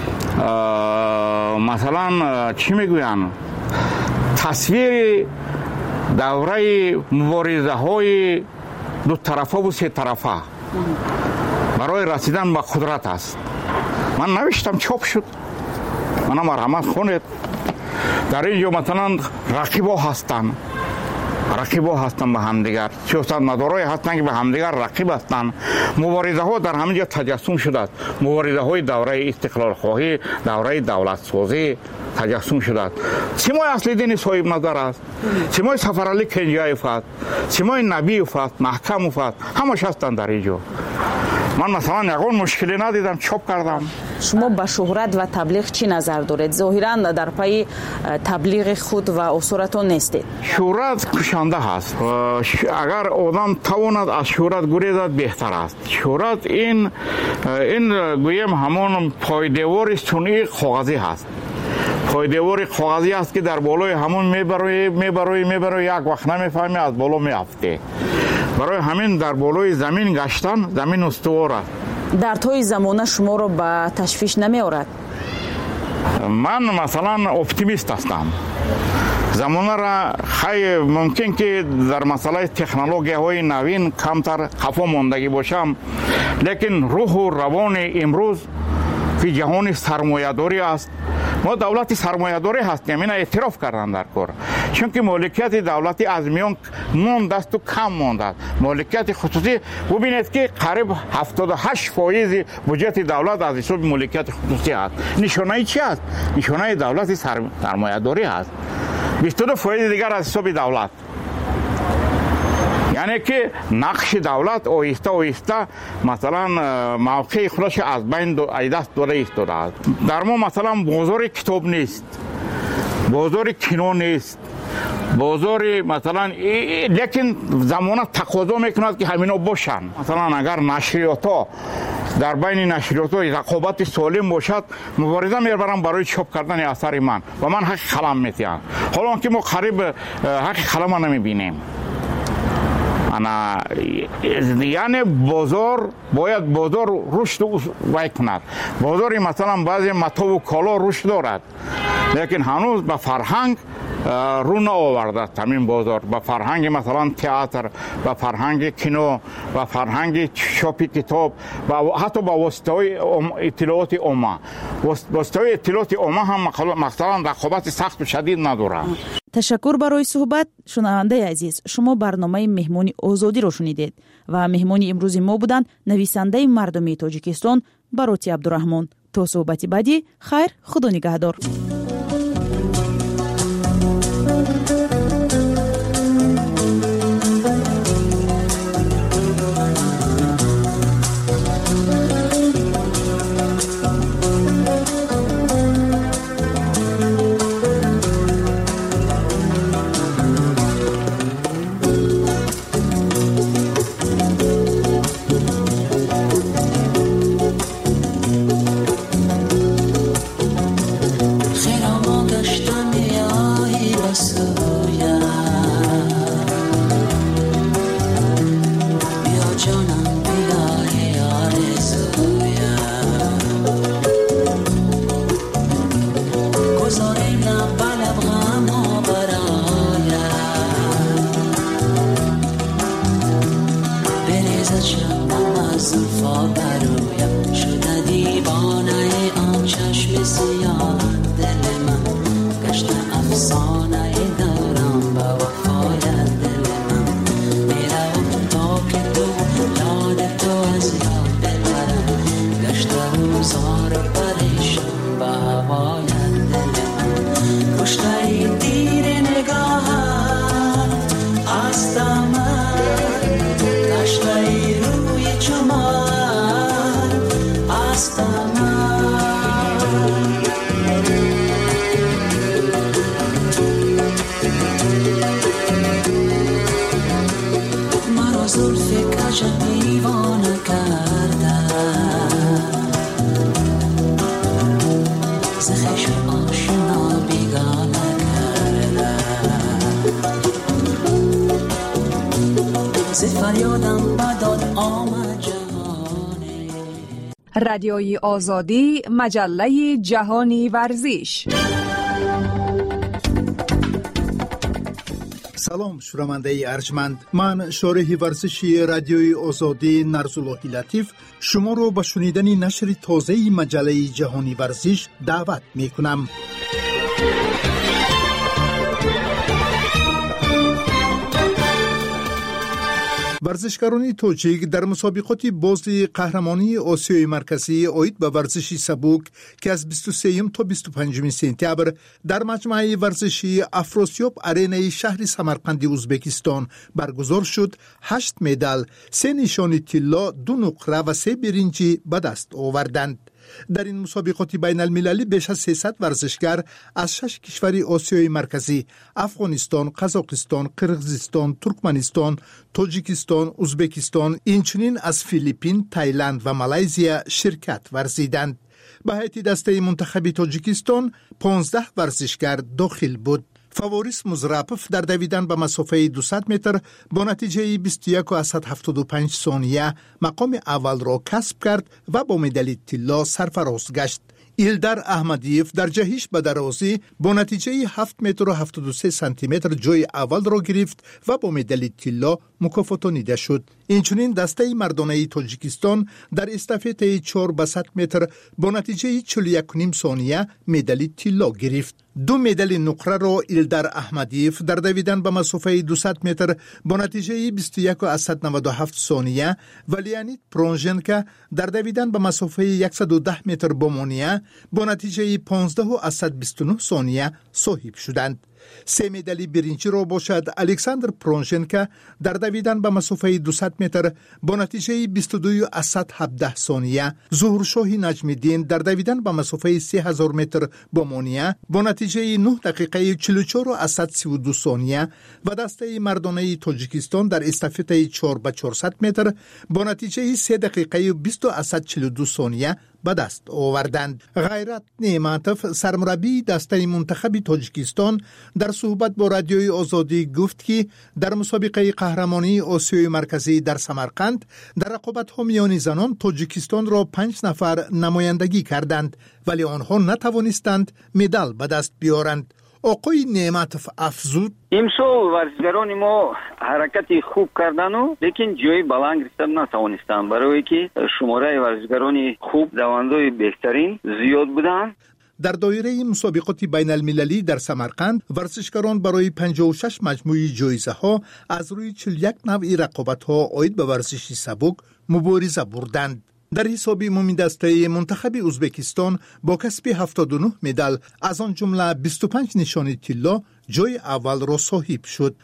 مثلا چی میگوین، تصویر دوره مبارزه های دو طرفه و سه طرفه برای رسیدن به قدرت است. من نوشتم، چاپ شد، منم مرحمت خونید. در اینجا مثلا رقیبا هستن به همدیگر، سیاست مدارای هستن که به همدیگر رقیب هستن. مبارزه ها در همینجا تجسم شده است. مبارزه های دوره استقلال خواهی، دوره دولت سازی تجسم شده است. سیمای اصلی دین صاحب نظر است، سیمای سفرعلی کنجایف است، سیمای نبیف است، محکم است، همش هستن در اینجا. من مثلا یگان مشکلی ندیدم، چاپ کردم. شما به شهرت و تبلیغ چی نظر دارید؟ ظاهرا در پای تبلیغ خود و اصولتون نیستید. شهرت کشنده هست. اگر آدم تواند از شهرت گریزد بهتر است. شهرت این گویم همون پایدیوار صنعی کاغذی هست. پایدیوار کاغذی است که در بالای همون میبره یک وقت نمیفهمی، از بالا میافته. برای همین در بالای زمین گشتن، زمین استوار است. در طی زمانه شما رو به تشویش نمی آورد؟ من مثلا اپتیمیست هستم. زمانه را خیلی ممکن که در مسئله تکنولوژی های نوین کمتر خفا ماندگی باشم، لیکن روح و روان امروز که جهان سرمایه‌داری است. ما دولت سرمایه‌داری هستیم، این اعتراف کردن در کار. چون که مالکیت دولتی از میان مانده است و کم مانده است. مالکیت خصوصی ببینید که قریب 78% بودجه دولت از حساب مالکیت خصوصی است. نشانه چی است؟ نشانه دولت سرمایه‌داری است. 22% دیگر از حساب دولت. یعنی که نقش دولت آهسته مثلا موقع خودش از بین دست داده ایستاده است. در ما مثلا بازار کتاب نیست، بازار کینو نیست، بازار مثلا لیکن زمانه تقاضا میکند که همینا باشن. مثلا اگر نشریات ها در بین نشریات ها رقابت سالم باشد، مبارزه میبرم برای چاپ کردن اثر من و من حق قلم میتیم. حالا که ما قریب حق قلم نمیبینیم. یعنی بازار باید بازار رشد وای کند. بازاری مثلا بعضی متا و کالا رشد دارد، لیکن هنوز به فرهنگ رو نآورده. همین بازار به فرهنگ مثلا تئاتر، به فرهنگ کینو، به فرهنگ چاپ کتاب و حتی به واسطه اطلاعات عامه. واسطه اطلاعات عامه هم مثلا رقابت سخت و شدید نداره. تشکر برای صحبت. شنونده عزیز، شما برنامه مهمانی آزادی رو شنیدید و مهمانی امروز ما بودند نویسنده مردمی تاجیکستان باروتی عبدالرحمن. تا صحبتی بعدی، خیر، خدا نگهدار. Kashtai ruye مرا زلف کج دیوانه کرده ز خشم آشنا بیگانه کرده ز فریادم بداد آمد جهانی. رادیوی آزادی، مجله جهانی ورزش. سلام شنونده ارجمند، من شارح ورزشی رادیوی آزادی نرزاللهی لطیف شما رو به شنیدن نشر تازه مجله جهانی ورزش دعوت می کنم. ورزشکاران تاجیک در مسابقات بازی قهرمانی آسیای مرکزی آید به ورزش سبک که از 23 تا 25 سپتامبر در مجمع ورزشی افراسیاب آرینای شهر سمرقند ازبکستان برگزار شد، 8 مدال، 3 نشان طلا، 2 نقره و 3 برنجی به دست آوردند. در این مسابقات بین المللی بیش از 300 ورزشکار از 6 کشور آسیای مرکزی، افغانستان، قزاقستان، قرغیزستان، ترکمنستان، تاجیکستان، ازبکستان، اینچنین از فیلیپین، تایلند و مالزی شرکت ورزیدند. به هیئت دسته منتخب تاجیکستان 15 ورزشکار داخل بود. فاوریس مزرپف در دویدن به مسافه 200 متر با نتیجه 21.75 ثانیه مقام اول را کسب کرد و با مدال طلا سرفراز گشت. ایلدار احمدیف در جهش به درازی با نتیجه 7 متر و 73 سانتی متر جای اول را گرفت و با مدال طلا مکافاتانیده شد. اینچنین دسته مردانه تاجیکستان در استافت 4 به 100 متر با نتیجه 41.5 ثانیه مدال طلا گرفت. 2 مدال نقره را ایلدار احمدیف در دویدن به مسافه 200 متر با نتیجه 21.97 ثانیه و لیانید پرونژنکا در دویدن به مسافه 110 متر با مونیه با نتیجه 15.29 ثانیه صاحب شدند. 3 مدال برنجی را باشد الکساندر پرونژنکا در دویدن به مسافه 200 متر با نتیجه 22.17 ثانیه، ظهورشاه نجم‌الدین در دویدن به مسافه 3000 متر با مونیه با نتیجه 9 دقیقه 44.32 ثانیه و دسته مردانه تاجیکستان در استافت 4 به 400 متر با نتیجه 3 دقیقه 20.42 ثانیه به دست آوردند. غیرت نعمتوف سرمربی دسته منتخب تاجیکستان در صحبت با رادیوی آزادی گفت که در مسابقه قهرمانی آسیای مرکزی در سمرقند در رقابت‌ها میان زنان تاجیکستان را 5 نفر نمایندگی کردند ولی آنها نتوانستند مدال به دست بیارند. آقای نعمتوف افزود امسال ورزشکاران ما حرکت خوب کردن و لیکن جای بلند گرفتن نتوانستند برای که شماره ورزشکاران خوب دوندای بهترین زیاد بودند. در دایره مسابقات بین المللی در سمرقند ورزشکاران برای 56 مجموعه جایزه ها از روی 41 نوع رقابت ها آید به ورزش سبک مبارزه بردند. در حساب عمومی دسته منتخب ازبکستان با کسب 79 مدال از آن جمله 25 نشان طلا جای اول را صاحب شد.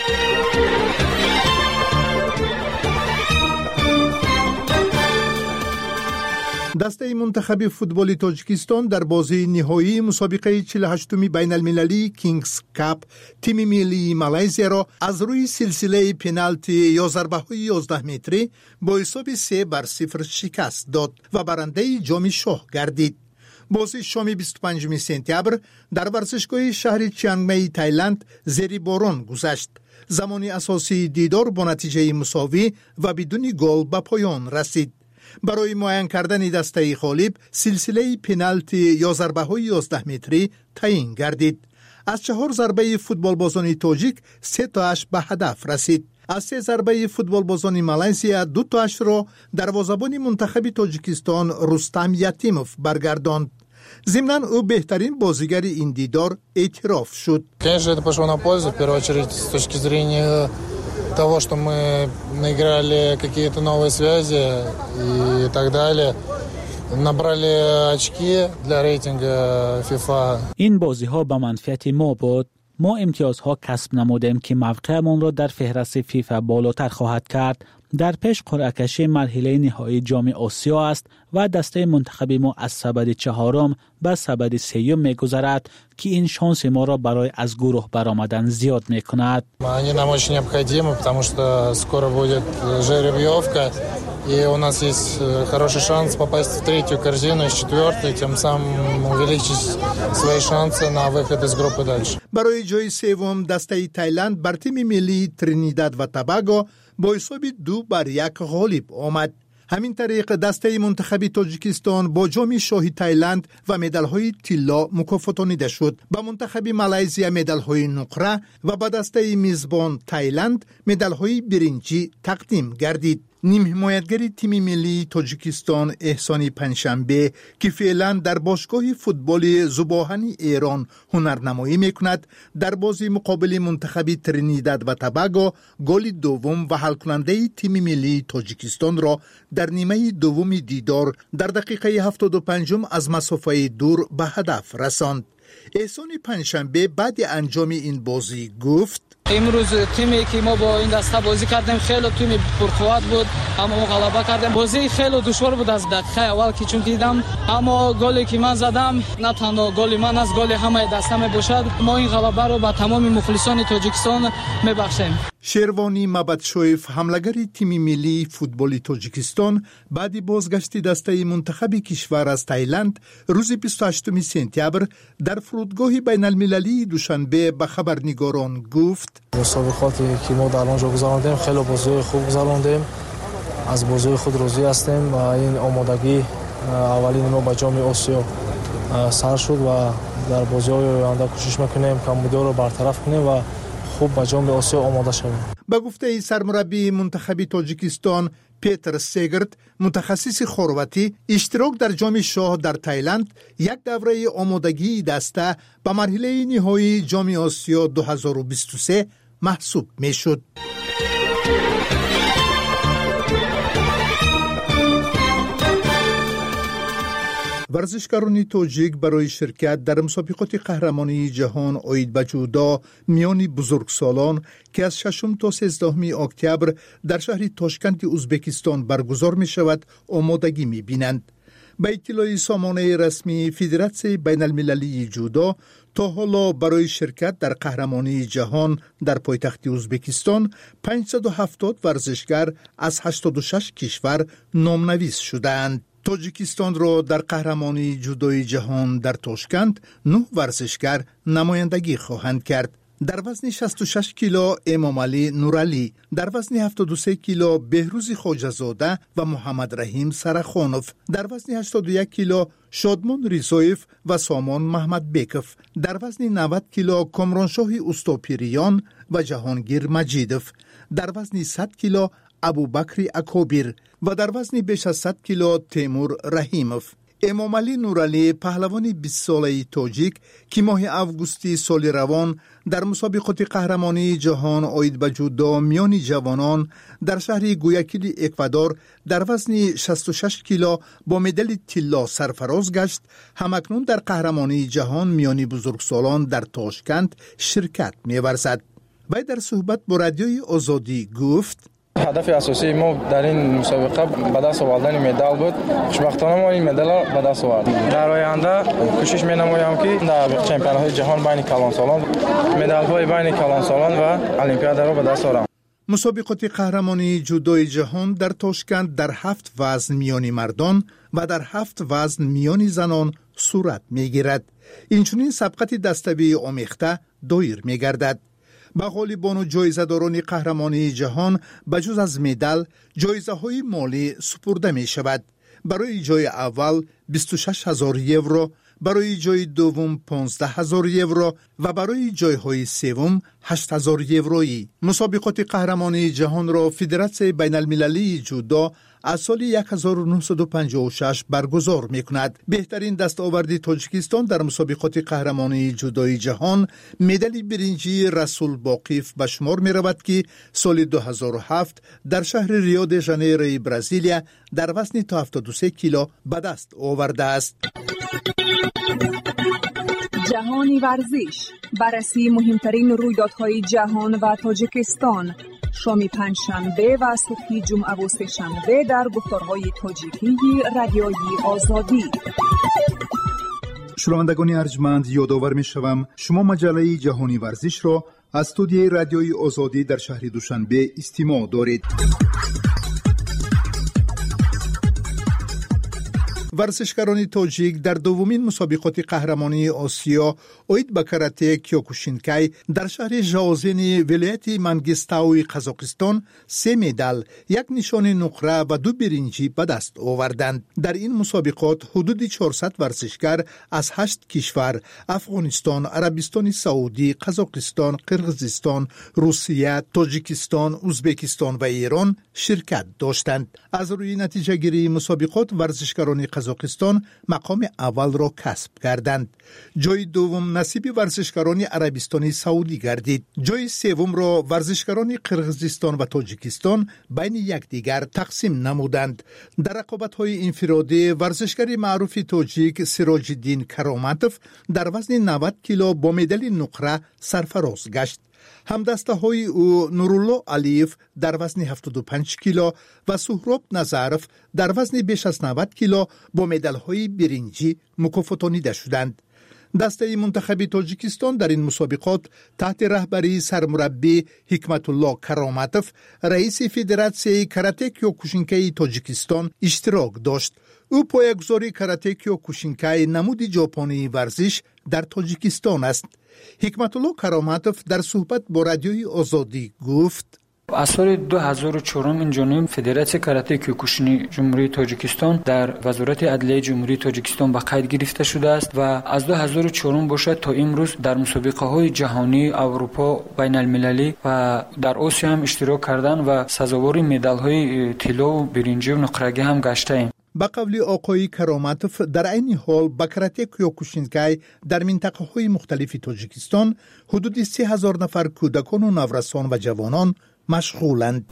دسته منتخب فوتبال تاجیکستان در بازی نهایی مسابقه 48 بین المللی کینگز کاپ تیم ملی مالزی را از روی سلسله پنالتی یا ضربه‌های 11 متری با حساب 3-0 شکست داد و برنده جام شاه گردید. بازی شام 25 سپتامبر در ورزشگاه شهر چیانگ تایلند زیر باران گذشت. زمان اساسی دیدار با نتیجه مساوی و بدون گل به پایان رسید. برای معین کردن دسته غالب سلسله پنالتی یا ضربه‌های 11 متری تعیین گردید. از 4 ضربه فوتبال بازان تاجیک 3 تاش به هدف رسید. از 3 ضربه فوتبال بازان مالزی 2 تاش را دروازه‌بان منتخب تاجیکستان رستم یتیموف برگرداند. ضمناً او بهترین بازیگر این دیدار اعتراف شد. Конечно, это пошло на пользу, в первую очередь, с точки зрения того, что мы наиграли какие-то новые связи и так далее. Набрали очки для рейтинга FIFA. این بازی‌ها به منفعت ما بود. ما امتیازها کسب نمودیم که موقعمان را در فهرست فیفا بالاتر خواهد کرد. در پیش قرعه کشی مرحله نهایی جام آسیا است و دسته منتخب ما از سبد چهارم به سبد سیوم می‌گذرد که این شانس ما را برای از گروه برآمدن زیاد می‌کند. Они нам очень необходимы, потому что скоро будет жеребьевка, и у нас есть хороший шанс попасть в третью корзину из четвертой, тем самым увеличить свои шансы на выход из группы дальше. برای جای سوم دسته تایلند بر تیم ملی ترینیداد و توباگو با حساب 2-1 غالب آمد. همین طریق دسته منتخب تاجیکستان با جام شاهی تایلند و مدال‌های طلا مکافاتانیده شد. با منتخب مالزی مدال‌های نقره و با دسته میزبان تایلند مدال‌های برنجی تقدیم گردید. نیم حمایتگر تیم ملی تاجیکستان احسانی پنجشنبه که فعلا در باشگاه فوتبال زباهن ایران هنرنمایی میکند در بازی مقابل منتخب ترینیداد و توباگو گل دوم و حل کننده تیم ملی تاجیکستان را در نیمه دوم دیدار در دقیقه 75 از مسافه دور به هدف رساند. احسانی پنجشنبه بعد انجام این بازی گفت: امروز تیمی که ما با این دسته بازی کردیم خیلی تیم پرقوت بود، اما ما غلبه کردیم. بازی خیلی دشوار بود از دقیقه اول که چون دیدم، اما گلی که من زدم نه تنها گل من است، گل همه دسته می باشد. ما این غلبه رو به تمام مخلصان تاجیکستان میبخشیم. شیروانی مبدشویف حملگر تیم ملی فوتبال تاجیکستان بعد بازگشت دسته منتخب کشور از تایلند روز 28 سپتامبر در فرودگاه بین المللی دوشنبه به خبرنگاران گفت: مسابقاتی که ما در آنجا گذراندیم خیلی بازی خوب گذراندیم، از بازی خود راضی هستیم و این آمادگی اولین ما به جام آسیا سر شد و در بازی‌های آینده کوشش می‌کنیم که مدار رو برطرف کنیم و خوب به جام آسیا آماده شویم. به گفته سرمربی منتخب تاجیکستان پیتر سیگرت، متخصص خرواتی، اشتراک در جام شاه در تایلند یک دوره آمادگی دسته به مرحله نهایی جام آسیا 2023 محسوب میشد. ورزشکاران تاجیک برای شرکت در مسابقات قهرمانی جهان عاید به جودو میان بزرگسالان که از 6 تا 13 اکتبر در شهر تاشکند ازبکستان برگزار می شود آمادگی می بینند. به اطلاع سامانه رسمی فدراسیون بین المللی جودو تا حالا برای شرکت در قهرمانی جهان در پایتخت ازبکستان 570 ورزشکار از 86 کشور نامنویس شدند. تاجیکستان را در قهرمانی جودوی جهان در تاشکند 9 ورزشکار نمایندگی خواهند کرد. در وزن 66 کیلو امامعلی نورعلی، در وزن 73 کیلو بهروز خواجه‌زاده و محمد رحیم سرخانوف، در وزن 81 کیلو شادمان ریزایف و سامان محمد بیکف، در وزن 90 کیلو کامرانشاه استاپیریان و جهانگیر مجیدف، در وزن 100 کیلو ابوبکر اکابیر و در وزن بیش از 100 کیلو تیمور رحیموف. امامعلی نورعلی پهلوان 20 ساله تاجیک که ماه اوگوستی سال روان در مسابقات قهرمانی جهان عاید به جودو میان جوانان در شهر گویاکیل اکوادور در وزن 66 کیلو با مدال طلا سرفراز گشت، همکنون در قهرمانی جهان میان بزرگسالان در تاشکند شرکت می‌ورزد. وی در صحبت با رادیوی آزادی گفت: هدف اساسی ما در این مسابقه به دست آوردن مدال بود. خوشبختانه ما این مدال را به دست آوردیم. در آینده کوشش می‌نمایم که در چمپیون‌های جهان بین کلانسالان مدال‌های بین کلانسالان و المپیاد را به دست آورم. مسابقات قهرمانی جودوی جهان در تاشکند در 7 وزن میان مردان و در 7 وزن میان زنان صورت می‌گیرد. اینچنین سبقت دسته‌بندی آمیخته دایر می‌گردد. به غالبان و جایزه‌داران قهرمانی جهان بجز از مدال جایزه‌های مالی سپرده می شود. برای جای اول 26,000 یورو، برای جای دوم 15,000 یورو و برای جایهای سوم 8,000 یورویی. مسابقات قهرمانی جهان را فدراسیون بین المللی جودو از سال 1956 برگزار می کند. بهترین دستاورد تاجیکستان در مسابقات قهرمانی جودوی جهان مدال برنجی رسول باقیف به شمار می رود که سال 2007 در شهر ریو د ژانیرو برزیلیا در وزن تا 73 کیلو به دست آورده است. جهانی ورزش، بررسی مهمترین رویدادهای جهان و تاجیکستان، شام پنجشنبه و صبح جمعه و سه‌شنبه در گفتارهای تاجیکی رادیوی آزادی. شنوندگان ارجمند، یادآور می‌شوم شما مجله جهانی ورزش را از استودیوی رادیوی آزادی در شهر دوشنبه استماع دارید. ورزشکاران تاجیک در دومین مسابقات قهرمانی آسیا اوید به کاراته کیوکوشینکای در شهر ژاوزن ولایت منگیستاوی قزاقستان 3 مدال، 1 نشان نقره و 2 برنجی به دست آوردند. در این مسابقات حدود 400 ورزشکار از 8 کشور افغانستان، عربستان سعودی، قزاقستان، قرقیزستان، روسیه، تاجیکستان، ازبکستان و ایران شرکت داشتند. از روی نتیجه گیری مسابقات ورزشکاران قزاقستان مقام اول را کسب کردند. جای دوم نصیب ورزشکاران عربستان سعودی گردید. جای سوم را ورزشکاران قرقیزستان و تاجیکستان بین یکدیگر تقسیم نمودند. در رقابت‌های انفرادی ورزشکار معروف تاجیک سراج الدین کرامتوف در وزن 90 کیلو با مدال نقره سرفراز گشت. همدسته‌های او نورالله علیف در وزن 75 کیلو و سهراب نظرف در وزن بیش از 90 کیلو با مدال‌های برنجی مکافاتانیده شدند. دسته منتخب تاجیکستان در این مسابقات تحت رهبری سرمربی حکمت الله کرامتوف، رئیس فدراسیون کاراته کیوکوشینکای تاجیکستان اشتراک داشت. او پایه‌گذاری کاراته کیوکوشینکای نمود ژاپنی ورزش در تاجیکستان است. حکمت الله کرامتوف در صحبت با رادیوی آزادی گفت: از سال 2004 این جانب فدراسیون کاراته کیوکوشین جمهوری تاجیکستان در وزارت عدلیه جمهوری تاجیکستان به قید گرفته شده است و از 2004 باشد تا امروز در مسابقه های جهانی، اروپا، بین المللی و در آسیا هم اشتراک کردن و سزاوار مدال های طلا و برنجی و نقرگی هم گشته ایم. با قول آقای کرامتوف در این حال با کاراته کیوکوشینکای در منطقه های مختلف تاجیکستان حدود 3000 نفر کودکان و نوجوانان و جوانان مشغولند.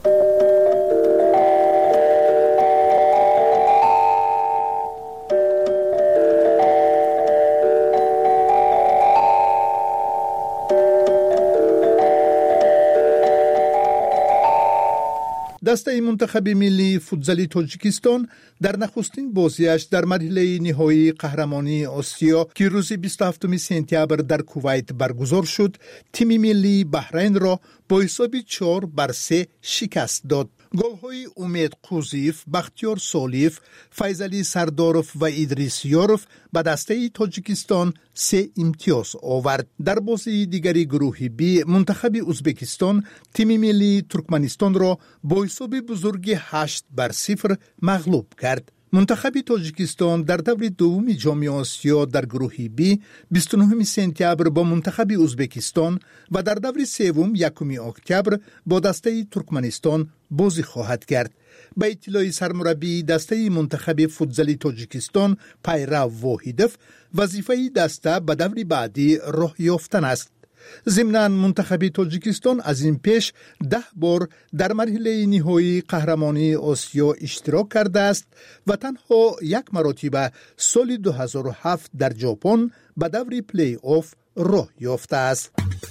دسته منتخب ملی فوتزال تاجیکستان در نخستین بازیش در مرحله نهایی قهرمانی آسیا که روز 27 سپتامبر در کویت برگزار شد، تیم ملی بحرین را با حساب 4-3 شکست داد. گل‌های امید قوزیف، بختیار سالیف، فیضعلی سرداروف و ادریس یاروف به دسته تاجیکستان 3 امتیاز آورد. در بازی دیگری گروه بی، منتخب ازبکستان تیم ملی ترکمنستان را با حساب بزرگ 8-0 مغلوب کرد. منتخب تاجیکستان در دور دوم جام آسیا در گروه بی 29 سپتامبر با منتخب ازبکستان و در دور سوم 1 اکتبر با دسته ترکمنستان بازی خواهد کرد. به اطلاع سرمربی دسته منتخب فوتزال تاجیکستان پیرو واحدوف، وظیفه دسته به دور بعدی راه یافتن است. ضمناً منتخب تاجیکستان از این پیش 10 بار در مرحله نهایی قهرمانی آسیا اشتراک کرده است و تنها 1 مرتبه سال 2007 در ژاپن به دور پلی آف راه یافته است.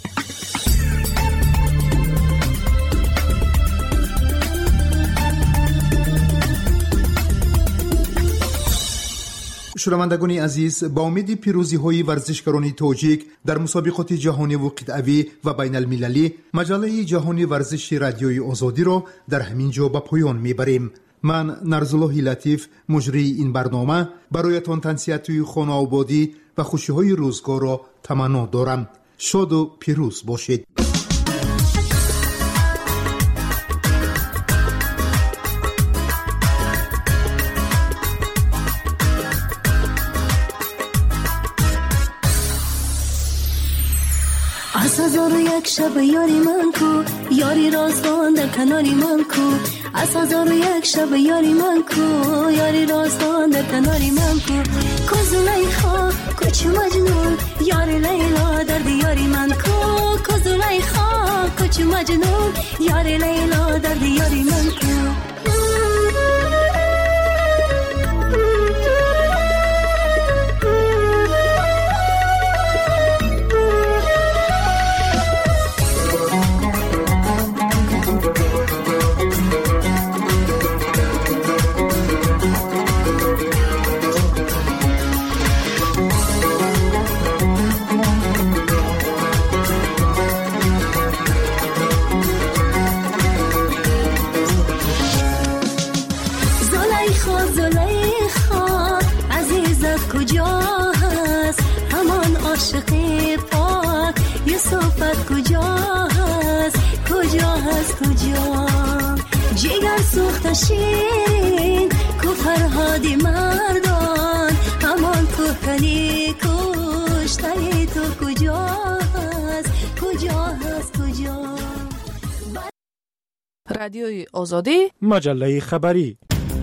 شنوندگان عزیز، با امید پیروزی های ورزشکاران تاجیک در مسابقات جهانی و قطعی و بین المللی، مجله جهانی ورزش رادیوی آزادی را در همین جا به پایان میبریم. من نرزالله لطیف، مجری این برنامه، برایتان تنسیت خانه آبادی و خوشی های روزگار را تمنا دارم. شاد و پیروز باشید. از 1001 شب یاری من کو، یاری رازدان در کناری من کو. از 1001 شب یاری من کو، یاری رازدان در کناری من کو. کوزلیخا کوچ مجنون، یاری لیلا در دیاری من کو. کوزلیخا کوچ مجنون، یاری لیلا در دیاری من کو. سوخت شیرین کو فرهادی مردان همان کوهکنی کشتنی تو کجا هست کجا رادیوی آزادی مجله خبری.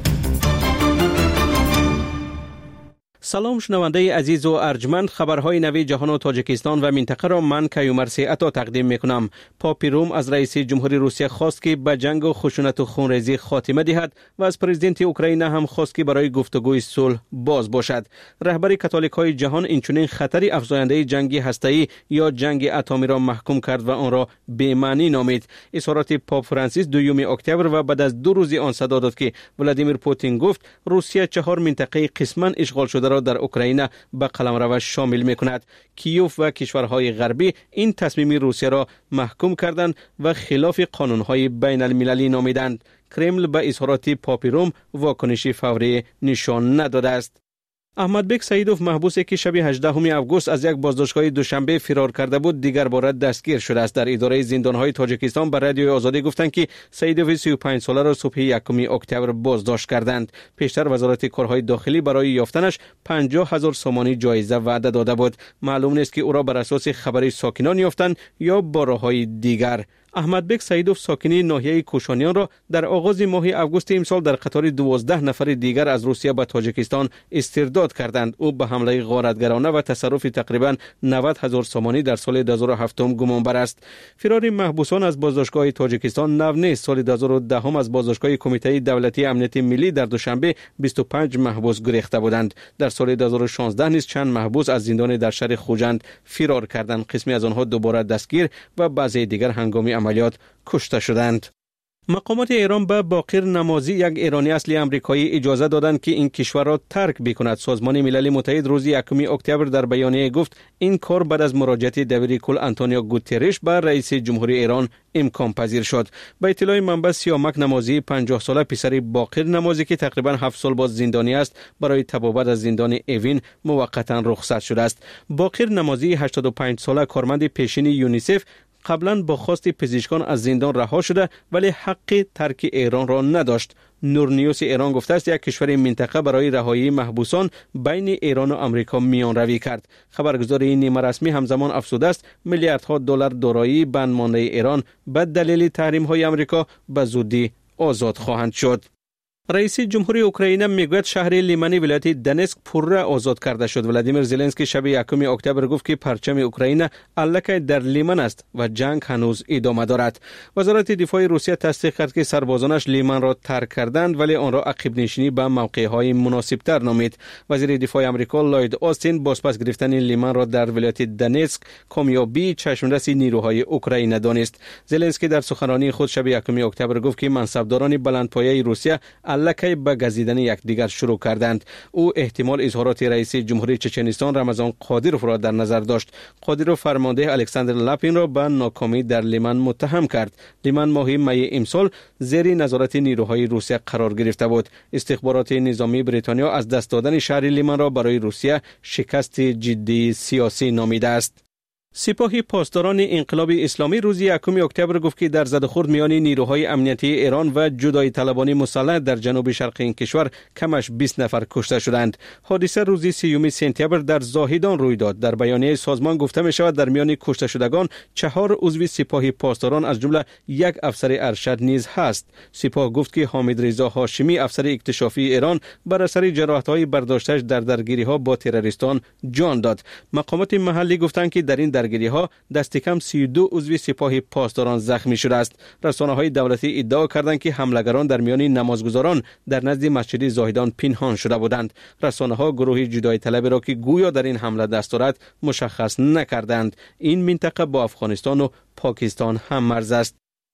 سلام شنونده عزیز و ارجمند، خبرهای نوی جهان و تاجیکستان و منطقه را من کیومرثی عطا تقدیم میکنم. پاپی روم از رئیس جمهوری روسیه خواست که به جنگ و خشونت و خونریزی خاتمه دهد و از پرزیدنت اوکراین هم خواست که برای گفتگوی صلح باز باشد. رهبر کاتولیک های جهان اینچنین خطری افزاینده جنگ هسته‌ای یا جنگ اتمی را محکوم کرد و آن را بی‌معنی نامید. اظهارات پاپ فرانسیس دوم اکتبر و بعد از 2 روز آن صدا داد که ولادیمیر پوتین گفت روسیه 4 منطقه قسماً اشغال شده را در اوکراین به قلمرو شامل می‌کند. کیوف و کشورهای غربی این تصمیم روسیه را محکوم کردند و خلاف قانون‌های بین المللی نامیدند. کرمل به اظهارات پاپ روم واکنشی فوری نشان نداده است. احمد بیگ سیدوف محبوسی که شب 18 اوگوست از یک بازداشتگاه دوشنبه فرار کرده بود دیگر بار دستگیر شده است. در اداره زندان‌های تاجیکستان به رادیوی آزادی گفتند که سیدوف 35 ساله را صبح 1 اکتبر بازداشت کردند. پیشتر وزارت کارهای داخلی برای یافتنش 50,000 سومانی جایزه وعده داده بود. معلوم نیست که او را بر اساس خبری ساکنان یافتند یا با راه‌های دیگر. احمد بیگ سیدوف ساکنی ناحیه کوشانیان را در آغاز ماه اوگوست امسال در قطار 12 نفر دیگر از روسیه به تاجیکستان استرداد کردند. او به حمله غارتگرانه و تصرف تقریبا 90,000 سومانی در سال 2007 گمانبر است. فرار محبوسان از بازداشتگاه تاجیکستان نو نیست. سال 2010 از بازداشتگاه کمیته دولتی امنیت ملی در دوشنبه 25 محبوس گریخته بودند. در سال 2016 نیز چند محبوس از زندان در شهر خوجند فرار کردند. قسمی از آنها دوباره دستگیر و بعضی دیگر هنگام عملیات کشته شدند. مقامات ایران به باقر نمازی یک ایرانی اصلی آمریکایی اجازه دادند که این کشور را ترک بکند. سازمان ملل متحد روز 1 اکتبر در بیانیه گفت این کار بعد از مراجعت دبیر کل آنتونیو گوترش به رئیس جمهوری ایران امکان پذیر شد. به اطلاع منبع سیامک نمازی 50 ساله پسر باقر نمازی که تقریبا 7 سال باز زندانی است برای تبابت از زندان اوین موقتا رخصت شده است. باقر نمازی 85 ساله کارمند پیشین یونیسف قبلا با خواست پزشکان از زندان رها شده ولی حق ترک ایران را نداشت. نورنیوس ایران گفته است یک کشور منطقه برای رهایی محبوسان بین ایران و آمریکا میان روی کرد. خبرگزاری نیمه رسمی همزمان افزوده است میلیاردها دلار دارایی بند مانده ایران به دلیل تحریم های آمریکا به زودی آزاد خواهند شد. رئیس جمهوری اوکراین میگوید شهر لیمانی ولایت دنسک پرره آزاد کرده شد. ولادیمیر زلنسکی شب 1 اکتبر گفت که پرچم اوکراین الکی در لیمان است و جنگ هنوز ادامه دارد. وزارت دفاع روسیه تصدیق کرد که سربازانش لیمان را ترک کردند ولی آن را عقب نشینی به موقع‌های مناسب‌تر نامید. وزیر دفاع آمریکا لوید آستین بازپس گرفتن لیمان را در ولایت دنسک کامیابی چشمرس نیروهای اوکراین دانست. زلنسکی در سخنرانی خود شب 1 اکتبر گفت که منصبداران بلندپایه روسیه الکی به گزیدن یکدیگر شروع کردند. او احتمال اظهارات رئیس جمهوری چچنستان رمضان قادیروف را در نظر داشت. قادیروف فرمانده الکساندر لاپین را به ناکامی در لیمان متهم کرد. لیمان ماه می امسال زیر نظارت نیروهای روسیه قرار گرفته بود. استخبارات نظامی بریتانیا از دست دادن شهر لیمان را برای روسیه شکست جدی سیاسی نامیده است. سپاه پاسداران انقلاب اسلامی روز 1 اکتبر گفت که در زدخورد میان نیروهای امنیتی ایران و جدایی طلبان مسلح در جنوب شرق این کشور کمش 20 نفر کشته شدند. حادثه روز 3 سپتامبر در زاهدان روی داد. در بیانیه سازمان گفته می شود در میان کشته شدگان 4 عضو سپاه پاسداران از جمله 1 افسر ارشد نیز هست. سپاه گفت که حامد رضا هاشمی افسر اکتشافی ایران بر اثر جراحت‌های برداشته‌اش در درگیری‌ها با تروریستان جان داد. مقامات محلی گفتند که در این درگیری‌ها دست کم 32 عضو سپاه پاسداران زخمی شده است. رسانه‌های دولتی ادعا کردند که حملگران در میان نمازگزاران در نزد مسجد زاهدان پنهان شده بودند. رسانه‌ها گروه جدایی طلب را که گویا در این حمله دست دارد مشخص نکردند. این منطقه با افغانستان و پاکستان هم مرز است.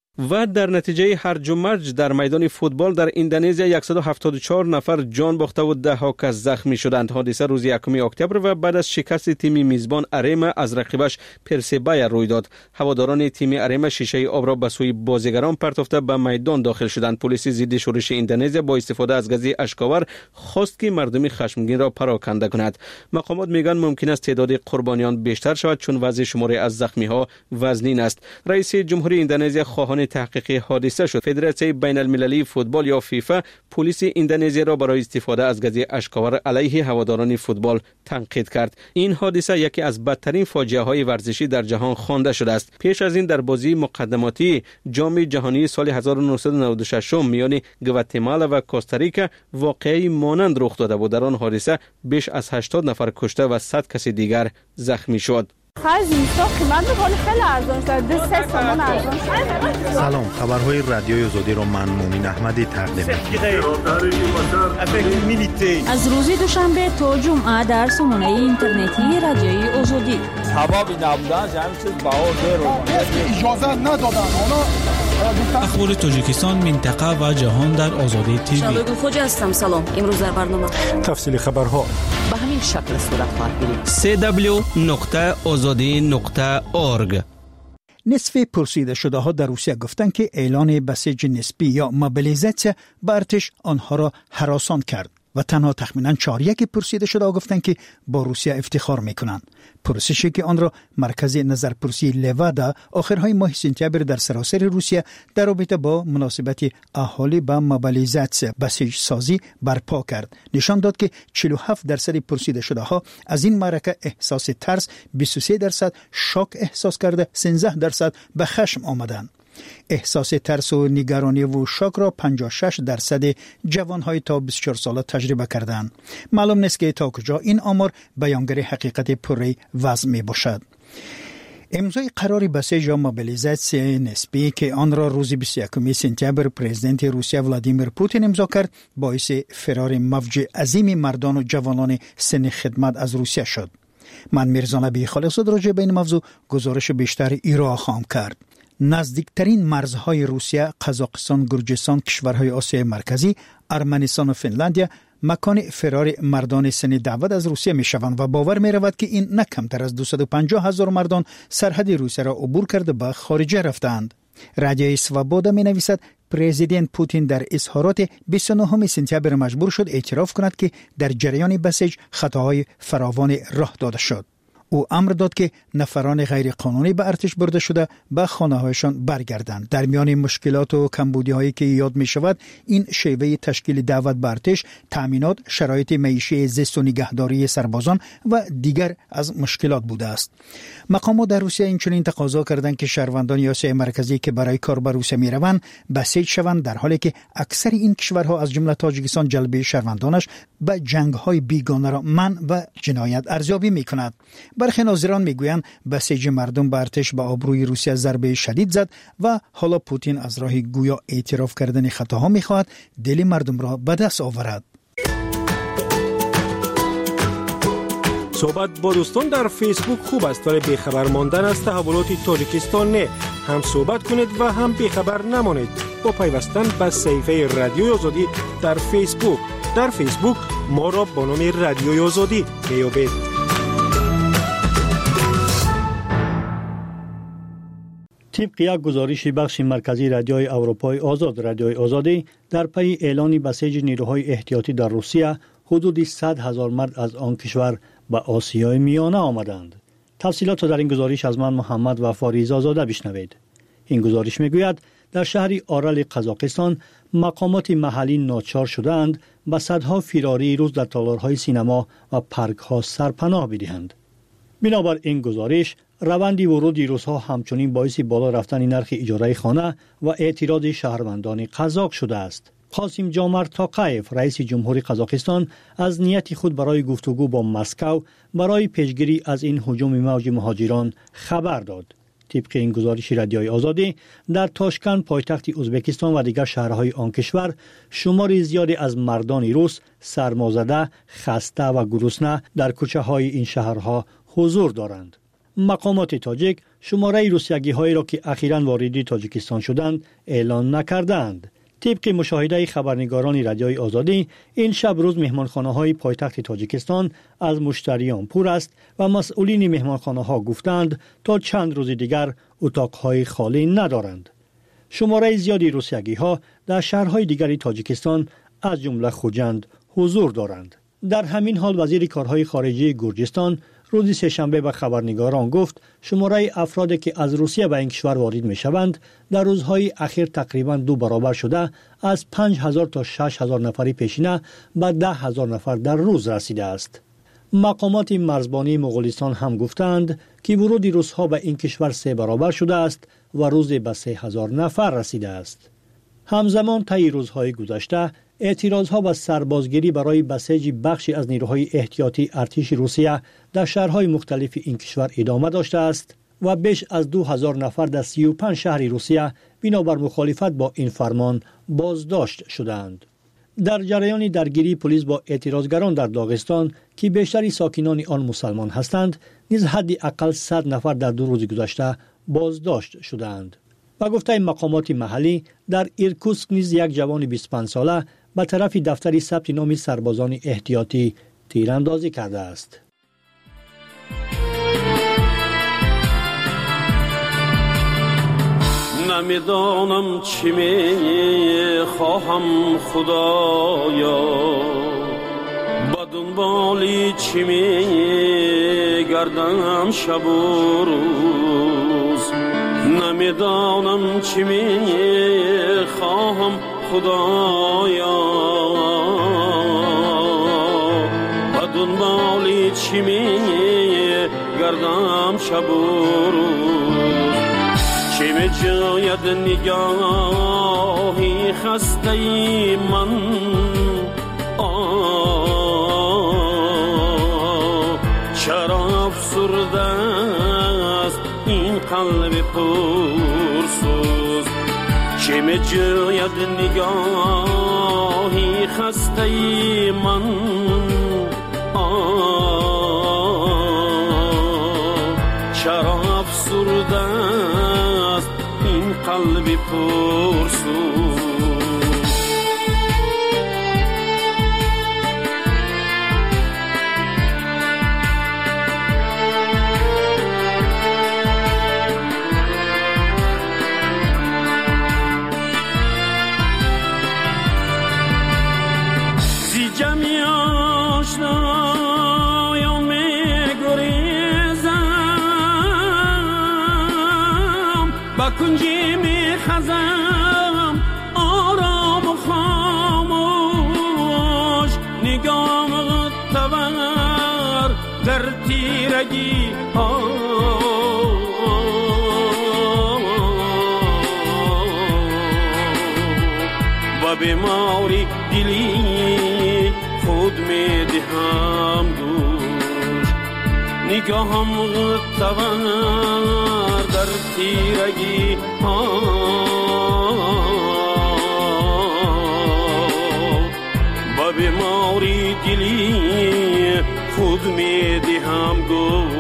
و در نتیجه هرج و مرج در میدان فوتبال در اندونزیا 174 نفر جان باخته و 10 کس زخمی شدند. حادثه روز 1 اکتبر و بعد از شکست تیم میزبان اریما از رقیبش پرسبایا روی داد. هواداران تیم اریما شیشه آب را به سوی بازیگران پرتافته به میدان داخل شدند. پلیس ضد شورش اندونزیا با استفاده از گاز اشک‌آور خواست که مردم خشمگین را پراکنده کند. مقامات میگن ممکن است تعداد قربانیان بیشتر شود چون وضع شماری از زخمی‌ها وزنین است. رئیس جمهوری اندونزیا خواهان عنوان تحقیق حادثه شد. فدراسیون بین المللی فوتبال یا فیفا پلیس اندونزی را برای استفاده از گاز اشک‌آور علیه هواداران فوتبال تنقید کرد. این حادثه یکی از بدترین فاجعه های ورزشی در جهان خوانده شده است. پیش از این در بازی مقدماتی جام جهانی سال 1996 میان گواتمالا و کوستاریکا واقعی مانند رخ داده بود. در آن حادثه بیش از 80 نفر کشته و 100 کس دیگر زخمی شد. سلام، خبرهای رادیوی آزادی را من مومن احمدی تقدیم می‌کنم. از روز دوشنبه تا جمعه در سامانه اینترنتی رادیوی آزادی. سببی نبودن همین چیز بهار رو اجازه ندادن. اخبار تاجیکستان، منطقه و جهان در آزادی تیوی. شادو خوج هستم. سلام. امروز در برنامه تفصیل خبرها به همین شکل صورت خواهد گرفت. www.azadi.org. نصف پرسیده شده ها در روسیه گفتند که اعلان بسیج نسبی یا موبیلیزاسیون به ارتش آنها را هراسان کرد و تنها تخمیناً 4/1 پرسیده شده ها گفتند که با روسیه افتخار میکنند. پرسشی که آن را مرکز نظرپرسی لوادا آخرهای ماه سپتامبر در سراسر روسیه در رابطه با مناسبت اهالی با موبیلیزاسیون بسیج سازی برپا کرد، نشان داد که 47% پرسیده شده ها از این معرکه احساس ترس، 23% شوک احساس کرده، 13% به خشم آمدند. احساس ترس و نگرانی و شوک را 56% جوانهای تا 24 ساله تجربه کردند. معلوم نیست که تا کجا این آمار بیانگر حقیقت پره وضع می باشد. امضای قرار بسیج یا موبیلیزاسیون نسبی که آن را روز 21 سپتامبر پرزیدنت روسیه ولادیمیر پوتین امضا کرد باعث فرار موج عظیم مردان و جوانان سن خدمت از روسیه شد. من میرزا نبی خالص‌زاده راجع به این موضوع گزارش بیشتر ایران خواهم کرد. نزدیکترین مرزهای روسیه، قزاقستان، گرجستان، کشورهای آسیای مرکزی، ارمنستان و فنلاندیا مکان فرار مردان سن دعوت از روسیه می شوند و باور می رود که این نه کمتر از 250,000 مردان سرحد روسیه را عبور کرده به خارجه رفتند. رادیوی سوابودا می نویسد پرزیدنت پوتین در اظهارات 29 سپتامبر مجبور شد اعتراف کند که در جریان بسیج خطاهای فراوان راه داده شد. او امر داد که نفران غیر قانونی به ارتش برده شده به خانه‌هایشان برگردند. در میان مشکلات و کمبودی‌هایی که یاد می شود این شیوه تشکیل دعوت به ارتش، تامینات، شرایط معیشی، زیست و نگهداری سربازان و دیگر از مشکلات بوده است. مقامات در روسیه اینچنین تقاضا کردند که شهروندان آسیای مرکزی که برای کار به روسیه می‌روند بسیج شوند، در حالی که اکثر این کشورها از جمله تاجیکستان جلب شهروندانش به جنگ‌های بیگانه را منع و جنایت ارزیابی می‌کند. برخی ناظران میگویند بسیج مردم به ارتش به آبروی روسیه ضربه شدید زد و حالا پوتین از راه گویا اعتراف کردن خطاها میخواهد دل مردم را به دست آورد. صحبت با دوستان در فیسبوک خوب است ولی بیخبر ماندن از تحولات تاجیکستان نه. هم صحبت کنید و هم بیخبر نمانید با پیوستن به صفحه رادیوی آزادی در فیسبوک. در فیسبوک ما را با نام رادیوی آزادی میابید. طبق یک گزارش بخش مرکزی رادیوی اروپای آزاد رادیوی آزادی در پی اعلان بسیج نیروهای احتیاطی در روسیه حدود 100,000 مرد از آن کشور به آسیای میانه آمدند. تفصیلات در این گزارش از من محمد و فاریزا زاده بشنوید. این گزارش میگوید در شهر آرل قزاقستان مقامات محلی ناچار شدند به صدها فراری روز در تالارهای سینما و پارک‌ها سرپناه بدهند. بنابر این گزارش روند ورود روس‌ها همچنین باعث بالا رفتن نرخ اجاره خانه و اعتراض شهروندان قزاق شده است. قاسم جامرد تاقایف رئیس جمهوری قزاقستان از نیت خود برای گفتگو با مسکو برای پیشگیری از این هجوم موج مهاجران خبر داد. طبق این گزارش رادیوی آزادی در تاشکند پایتخت ازبکستان و دیگر شهرهای آن کشور شمار زیادی از مردان روس سرمازده، خسته و گرسنه در کوچه‌های این شهرها حضور دارند. مقامات تاجیک شماره روسیگی‌هایی را که اخیراً وارد تاجیکستان شدند اعلان نکردند. طبق مشاهده خبرنگاران رادیوی آزادی این شب روز مهمانخانه‌های پایتخت تاجیکستان از مشتریان پر است و مسئولین مهمانخانه‌ها گفتند تا چند روز دیگر اتاق‌های خالی ندارند. شماره زیادی روسیگی‌ها در شهرهای دیگری تاجیکستان از جمله خوجند حضور دارند. در همین حال وزیر کارهای خارجه گرجستان روز سه‌شنبه به خبرنگاران گفت شماره افرادی که از روسیه به این کشور وارد می‌شوند در روزهای اخیر تقریباً 2 برابر شده از 5000 تا 6000 نفری پیشینه به 10000 نفر در روز رسیده است. مقامات مرزبانی مغولستان هم گفتند که ورود روس‌ها به این کشور 3 برابر شده است و روزی به 3000 نفر رسیده است. همزمان طی روزهای گذشته اعتراضها به سربازگیری برای بسیج بخشی از نیروهای احتیاطی ارتش روسیه در شهرهای مختلف این کشور ادامه داشته است و بیش از 2000 نفر در 35 شهر روسیه بنابر مخالفت با این فرمان بازداشت شدند. در جریان درگیری پلیس با اعتراضگران در داغستان که بیشتر ساکنان آن مسلمان هستند نیز حداقل 100 نفر در 2 روز گذشته بازداشت شدند. و گفته مقامات محلی در ایرکوتسک نیز یک جوان 25 ساله به طرف دفتر ثبت نام سربازان احتیاطی تیراندازی کرده است. نمیدانم چی میخواهم خدایا، با دنبالی چی میگردم شب و روز. نمیدانم چی میخواهم خدایا، با دنبالی چی میگردم شب و روز. چه می جاید نگاهی خسته ای من، چرا افسرده است این قلب پرسوز. چه می جاید نگاهی خسته ای من، چرا افسرده است این قلب پرسوز. زی جمعی آشنایان می‌گریزم، با کنجی می‌خزم آرام و خاموش. نگام تور در تیرگی و بیماری دلی خود می‌دهم دوش. نگاهم تور در تیرگی با بیماری دلی خود می‌دهم دوش.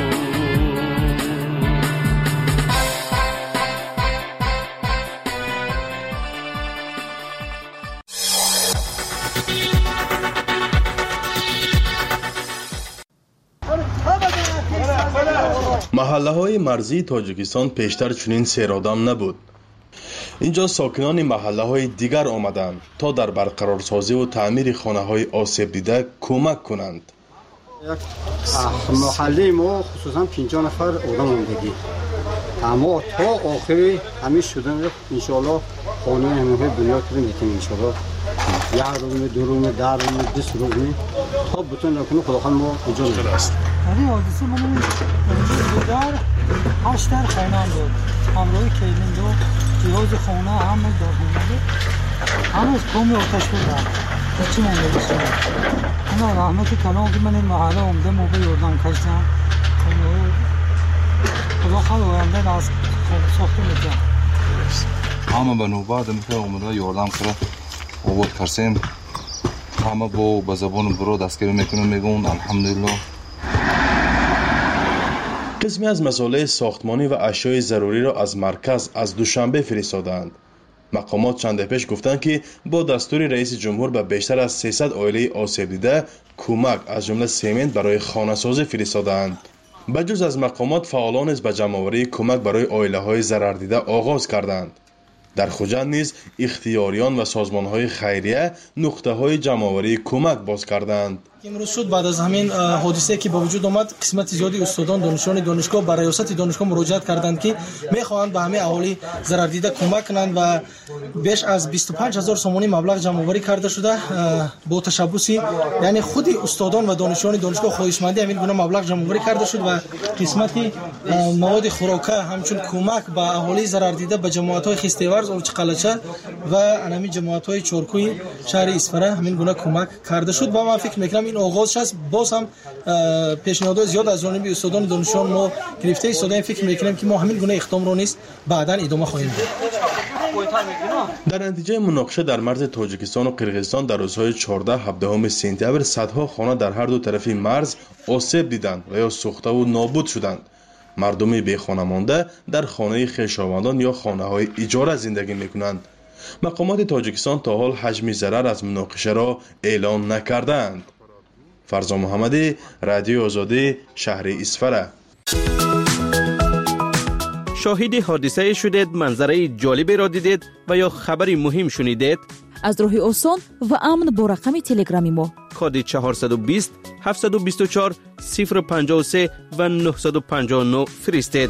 محله‌های مرزی تاجیکستان پیشتر چنین سیرآدم نبود. اینجا ساکنان محله‌های دیگر آمدند تا در برقرارسازی و تعمیر خانه‌های آسیب دیده کمک کنند. محله ما خصوصا 50 نفر آدم زندگی، اما تا آخری همین شدن ان شاء الله خانه همه بنیاد کنیم ان شاء الله. یک روم، 2 روم، 10 روم، 20 روم تا بتون نکنه خداخواه ما اجازه است. این حادثه من در 8 در خانه بود. همراه کیلین دو جهاز خانه همه در خانه بود. هنوز قومی آتش بود. هیچی نمی‌رسید. انا رحمت کلام که من این محله اومده موقع یردان کشتم. خداخواه آینده از ساخته می‌کنم. همه به نوبت می‌کنه اومده یردان کرد. آباد کردیم. همه با زبان برو دستگیری میکنن میگن الحمدلله. قسمی از مسائل ساختمانی و اشیاء ضروری را از مرکز از دوشنبه فرستادند. مقامات چند پیش گفتند که با دستور رئیس جمهور به بیشتر از 300 عائله آسیب دیده کمک از جمله سیمنت برای خانه‌سازی فرستادند. بجز از مقامات فعالان نیز به جمع‌آوری کمک برای عائله‌های ضرر دیده آغاز کردند. در خوجند نیز اختیاریان و سازمان‌های خیریه نقطه‌های جمع‌آوری کمک باز کردند. امروز شد بعد از همین حادثه که به وجود آمد قسمت زیادی استادان دانشجویان دانشگاه به ریاست دانشگاه مراجعت کردند که میخواهند به همه اهالی ضرر دیده کمک کنند و بیش از 25000 سومانی مبلغ جمع آوری کرده شده با تشبث یعنی خود استادان و دانشجویان دانشگاه خواهشمندی همین گونه مبلغ جمع آوری کرده شد و قسمتی مواد خوراکه همچون کمک به اهالی ضرر دیده به جماعت‌های خیستیورز و قلچه و انمی جماعت‌های چورکوی شهر اسفره همین گونه کمک کرده شد و من فکر می‌کنم این آغازش است. باز هم پیشنهادات زیاد از جانب استادان دانشجویان ما گرفته ایستادیم. فکر می‌کنیم که ما همین گونه اقدام رو نیست بعداً ادامه خواهیم داد. در نتیجه مناقشه در مرز تاجیکستان و قرقیزستان در روزهای 14 17 سپتامبر صدها خانه در هر دو طرف مرز آسیب دیدند و یا سوخته و نابود شدند. مردم بی خانه مانده در خانه خویشاوندان یا خانه‌های اجاره زندگی می‌کنند. مقامات تاجیکستان تا حال حجم ضرر از مناقشه را اعلام نکردند. فرزان محمدی، رادیو آزادی، شهر اسفره. شاهد حادثه شدید، منظره جالبی را دیدید و یا خبری مهم شنیدید؟ از راه آسان و امن با رقم تلگرامی ما کد 420 724 053 و 959 فرستید.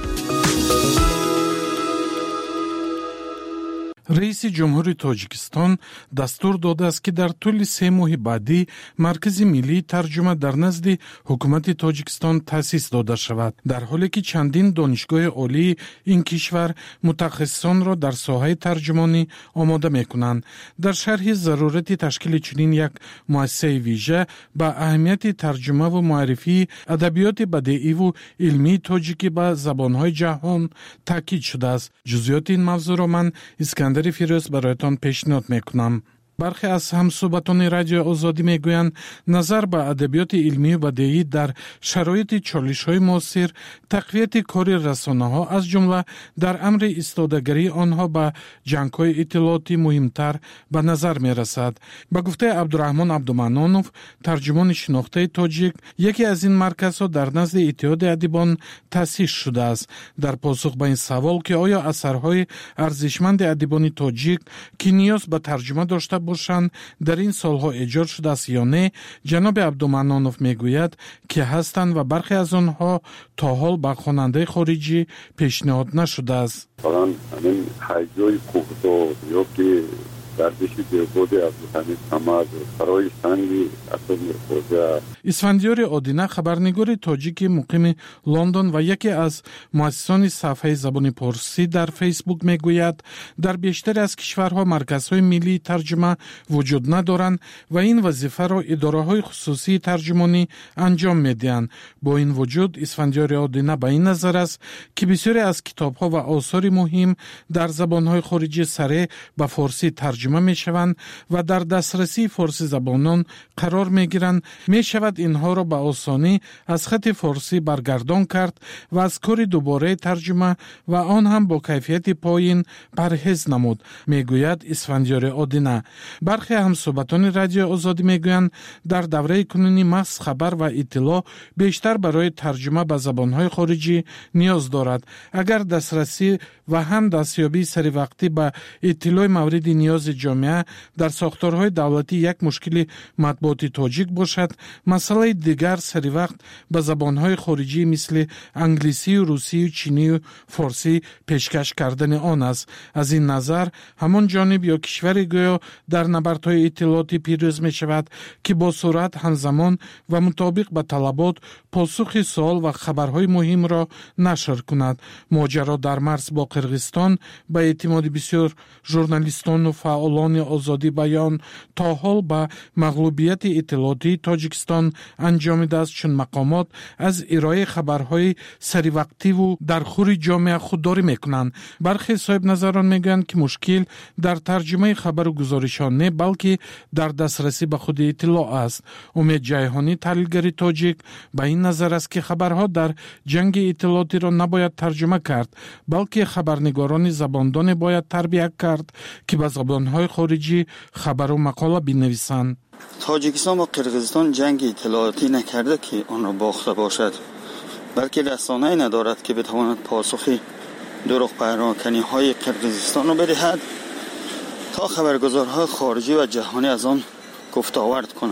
رئیس جمهوری تاجیکستان دستور داده است که در طول 3 ماه بعدی مرکز ملی ترجمه در نزد حکومت تاجیکستان تأسیس داده شود، در حالی که چندین دانشگاه عالی این کشور متخصصان را در ساحه ترجمانی آماده می‌کنند. در شرح ضرورت تشکیل چنین یک مؤسسه ویژه به اهمیت ترجمه و معرفی ادبیات بدیعی و علمی تاجیکی به زبان‌های جهان تاکید شده است. جزئیات این موضوع را من اسکندر فیروز برایتان پیشنهاد میکنم. برخی از همصحبتان رادیو آزادی میگویند نظر به ادبیات علمی و بدیعی در شرایط چالش‌های معاصر تقویت کار رسانه‌ها از جمله در امر ایستادگی آنها به جنگ‌های اطلاعاتی مهمتر به نظر می‌رسد. به گفته عبدالرحمن عبدالمنانوف، ترجمان شناخته تاجیک، یکی از این مرکزها در نزد اتحاد ادیبان تأسیس شده است. در پاسخ به این سوال که آیا اثرهای ارزشمند ادیبان تاجیک که نیاز به ترجمه داشته باشند در این سالها ایجاد شده است یا نه، جناب عبدالمنانوف میگوید که هستند و برخی از آنها تا حال به خواننده خارجی پیشنهاد نشده است. فقط همین حیجای کوهدو یا که گردش دیوبود عبدالحمید حمد برای سنگی اصلا میخوزه. اسفندیار آدینه، خبرنگار تاجیک مقیم لندن و یکی از مؤسسان صفحه زبان پارسی در فیسبوک میگوید در بیشتر از کشورها مرکزهای ملی ترجمه وجود ندارند و این وظیفه را اداره‌های خصوصی ترجمانی انجام میدهند. با این وجود اسفندیار آدینه به این نظر است که بسیاری از کتاب‌ها و آثار مهم در زبان‌های خارجی سریع به فارسی ترجمه میشوند و در دسترسی فارسی زبانان قرار میگیرند. میشود اینها را به آسانی از خط فارسی برگردان کرد و از کار دوباره ترجمه و آن هم با کیفیت پایین پرهیز نمود، میگوید اسفندیار آدینه. برخی همصحبتان رادیو آزادی میگویند در دوره کنونی محض خبر و اطلاع بیشتر برای ترجمه به زبانهای خارجی نیاز دارد. اگر دسترسی و هم دستیابی سری وقتی به اطلاع مورد نیاز جامعه در ساختارهای دولتی یک مشکل مطبوعات تاجیک باشد، مسئله دیگر سری وقت به زبانهای خارجی مثل انگلیسی و روسی و چینی و فارسی پیشکش کردن آن است. از این نظر همان جانب یا کشور گویا در نبردهای اطلاعاتی پیروز می شود که با سرعت همزمان و مطابق به طلبات پاسخ سوال و خبرهای مهم را نشر کند. ماجرا در مرز با قرقیزستان به اعتماد بسیار ژورنالیستان و فعالان آزادی بیان تا حال به مغلوبیت اطلاعاتی تاجیکستان انجامیده است، چون مقامات از ارائه خبرهای سری وقتی و در خور جامعه خودداری میکنند. برخی صاحب نظران میگویند که مشکل در ترجمه خبر و گزارشان نه بلکه در دسترسی به خود اطلاع است. امید جیهانی، تحلیلگر تاجیک، به این نظر است که خبرها در جنگ اطلاعاتی را نباید ترجمه کرد بلکه خبرنگاران زباندان باید تربیت کرد که به زبانهای خارجی خبر و مقاله بنویسند. تاجیکستان با قرقیزستان جنگ اطلاعاتی نکرده که آن را باخته باشد، بلکه رسانه‌ای ندارد که بتواند پاسخی دروغ پراکنی های قرقیزستان را بدهد تا خبرگزارهای خارجی و جهانی از آن گفت آورد کنند.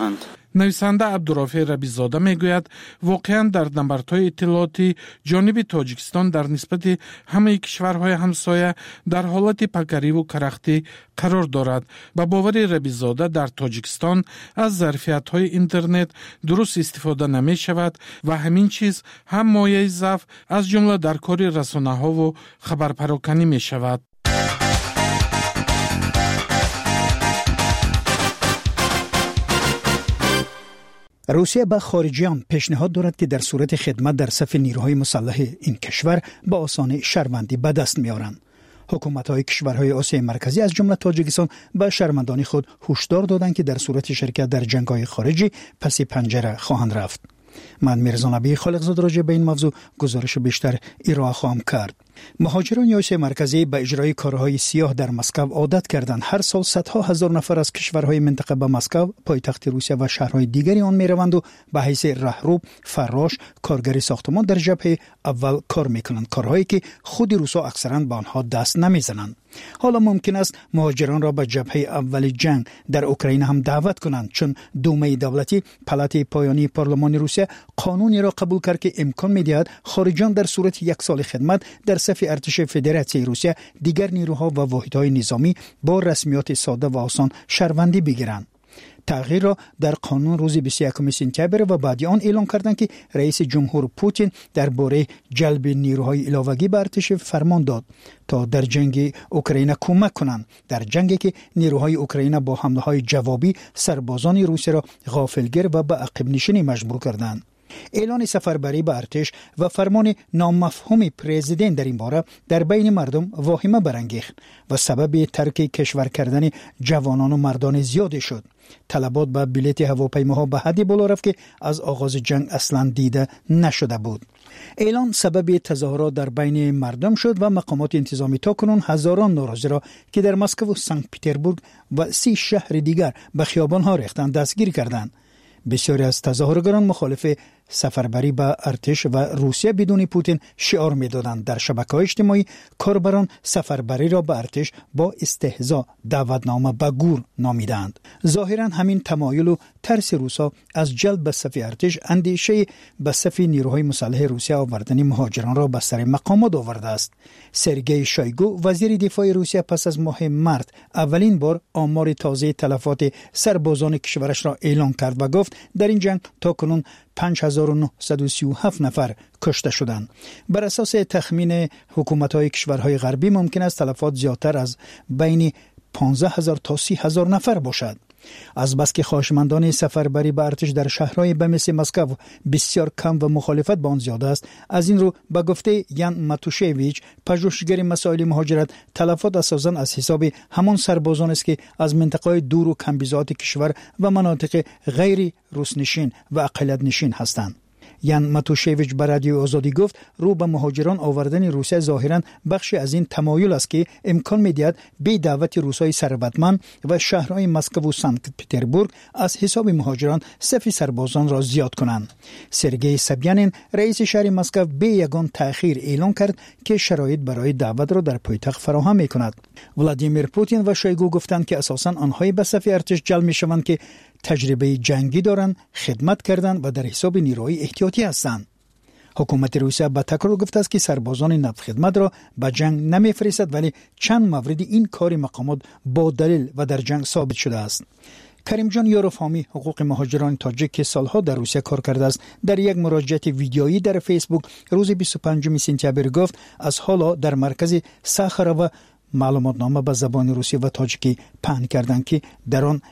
نویسنده عبدالرافع ربیزاده میگوید واقعا در نبردهای اطلاعاتی جانب تاجیکستان در نسبت همه کشورهای همسایه در حالت پکری و کرختی قرار دارد. با باور ربیزاده در تاجیکستان از ظرفیت‌های اینترنت درست استفاده نمی شود و همین چیز هم مایه ضعف از جمله در کار رسانه‌ها و خبرپراکنی می شود. روسیه به خارجیان پیشنهاد دارد که در صورت خدمت در صف نیروهای مسلح این کشور با آسانی شهروندی به دست می‌آورند. حکومت‌های کشورهای آسیای مرکزی از جمله تاجیکستان به شهروندان خود هشدار دادند که در صورت شرکت در جنگ‌های خارجی پس پنجره خواهند رفت. من میرزا نبی خالقزاد راجع به این موضوع گزارش بیشتر ارائه خواهم کرد. مهاجران آسیای مرکزی به اجرای کارهای سیاه در مسکو عادت کردند. هر سال صدها هزار نفر از کشورهای منطقه به مسکو، پایتخت روسیه و شهرهای دیگری آن میروند و به حیث راهرو، فراش، کارگر ساختمان در جبهه اول کار میکنند، کارهایی که خود روسا اکثرا به آنها دست نمیزنند. حالا ممکن است مهاجران را به جبهه اول جنگ در اوکراین هم دعوت کنند، چون دومه دولتی پالات پایانی پارلمان روسیه قانونی را قبول کرد که امکان می‌دهد خارجیان در صورت یک سال خدمت در صف ارتش فدراسیون روسیه دیگر نیروها و واحدهای نظامی با رسمیات ساده و آسان شهروندی بگیرند. تغییر را در قانون روز 21 سپتامبر و بعد آن اعلام کردند که رئیس جمهور پوتین درباره جلب نیروهای علاوه‌ای به ارتش فرمان داد تا در جنگ اوکراین کمک کنند، در جنگی که نیروهای اوکراین با حمله‌های جوابی سربازان روسیه را غافلگیر و به عقب نشینی مجبور کردند. اعلان سفربری به ارتش و فرمان نامفهوم پرزیدنت در این باره در بین مردم واهمه برانگیخت و سبب ترک کشور کردن جوانان و مردان زیاد شد. طلبات به بلیط هواپیماها به حدی بالا رفت که از آغاز جنگ اصلا دیده نشده بود. اعلان سبب تظاهرات در بین مردم شد و مقامات انتظامی تاکنون هزاران ناراضی را که در مسکو و سنت پترزبورگ و 30 شهر دیگر به خیابان‌ها ریختند دستگیر کردند. بسیاری از تظاهرگران مخالف سفربری به ارتش و روسیه بدون پوتین شعار می‌دادند. در شبکه‌های اجتماعی کاربران سفربری را به ارتش با استهزا دعوتنامه به گور نامیدند. ظاهراً همین تمایل و ترس روسا از جلب به صف ارتش اندیشه به صف نیروهای مسلح روسیه آوردن مهاجران را به سر مقامات آورده است. سرگئی شویگو وزیر دفاع روسیه پس از ماه مارس اولین بار آمار تازه تلفات سربازان کشورش را اعلام کرد و گفت در این جنگ تاکنون 5937 نفر کشته شدند. بر اساس تخمین حکومت‌های کشورهای غربی ممکن است تلفات زیادتر از بین 15000 تا 30000 نفر باشد. از بس که خواهشمندان سفربری به ارتش در شهرهای مثل مسکو بسیار کم و مخالفت با آن زیاد است، از این رو به گفته یان ماتوشویچ پژوهشگر مسائل مهاجرت، تلفات اساساً از حساب همان سربازان است که از منطقه‌های دور و کمبیزات کشور و مناطق غیر روس‌نشین و اقلیت نشین هستند. یان ماتوشویچ به رادیو آزادی گفت رو به مهاجران آوردن روسیه ظاهراً بخشی از این تمایل است که امکان می‌دهد به دعوت روسای ثروتمند و شهرهای مسکو و سنت پترزبورگ از حساب مهاجران صف سربازان را زیاد کنند. سرگئی سبیانین رئیس شهر مسکو به یگان تأخیر اعلام کرد که شرایط برای دعوت را در پایتخت فراهم می‌کند. ولادیمیر پوتین و شویگو گفتند که اساساً آنهایی به صف ارتش جلب می‌شوند که تجربه جنگی دارند، خدمت کردند و در حساب نیروهای احتیاطی هستند. حکومت روسیه به تکرار گفته است که سربازان نفت خدمت را به جنگ نمی‌فرستد، ولی چند مورد این کار مقامات با دلیل و در جنگ ثابت شده است. کریم جان یوروفامی حقوق مهاجران تاجیک که سالها در روسیه کار کرده است در یک مراجعه ویدیویی در فیسبوک روز 25 سپتامبر گفت از حالا در مرکز ساخارو معلوماتنامه به زبان روسی و تاجیکی پهن کردند که در آن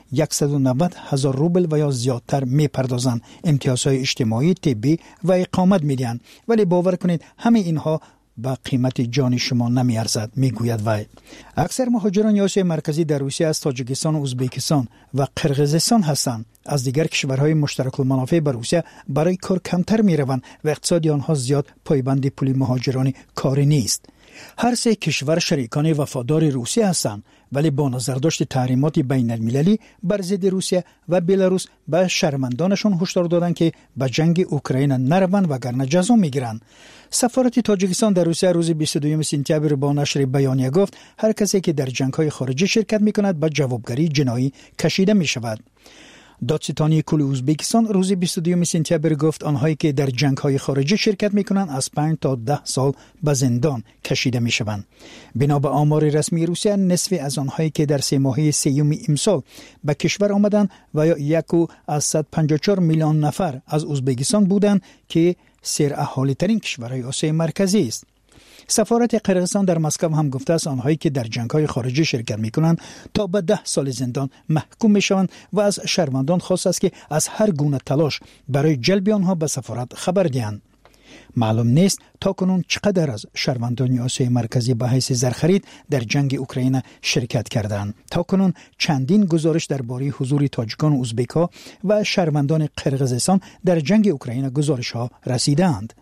190,000 روبل و یا زیادتر میپردازند، امتیازهای اجتماعی، طبی و اقامت میدهند، ولی باور کنید همه اینها با قیمت جان شما نمیارزد، میگوید وی. اکثر مهاجران آسیای مرکزی در روسیه از تاجیکستان و ازبکستان و قرقیزستان هستند. از دیگر کشورهای مشترک المنافع با روسیه برای کار کمتر میروند و اقتصاد آنها زیاد پایبند پول مهاجران کاری نیست. هر سه کشور شریکان وفادار روسیه هستند، ولی با نظرداشت تحریمات بین المللی بر ضد روسیه و بلاروس به شهروندانشان هشدار دادند که به جنگ اوکراین نروند وگرنه جزا میگیرند. سفارت تاجیکستان در روسیه روز 22 سپتامبر با نشر بیانیه گفت هر کسی که در جنگ‌های خارجی شرکت می‌کند به جوابگری جنایی کشیده می‌شود. دادستانی کل ازبکستان روز 22 سپتامبر گفت آنهایی که در جنگ‌های خارجی شرکت می‌کنند از 5 تا 10 سال به زندان کشیده می‌شوند. بنا به آمار رسمی روسیه، نصف از آنهایی که در 3 ماهه سیوم امسال به کشور آمدند و یا 154 میلیون نفر از ازبکستان بودند که سراحالی ترین کشورهای آسیای مرکزی است. سفارت قرقیزستان در مسکو هم گفته است آنهایی که در جنگ‌های خارجی شرکت می‌کنند تا به 10 سال زندان محکوم می‌شوند و از شهروندان خواست است که از هر گونه تلاش برای جلب آنها به سفارت خبر دهند. معلوم نیست تاکنون چقدر از شهروندان آسیای مرکزی به حیث زرخرید در جنگ اوکراین شرکت کردند. تاکنون چندین گزارش درباره حضور تاجیکان و ازبک‌ها و شهروندان قرقیزستان در جنگ اوکراین گزارش‌ها رسیدند.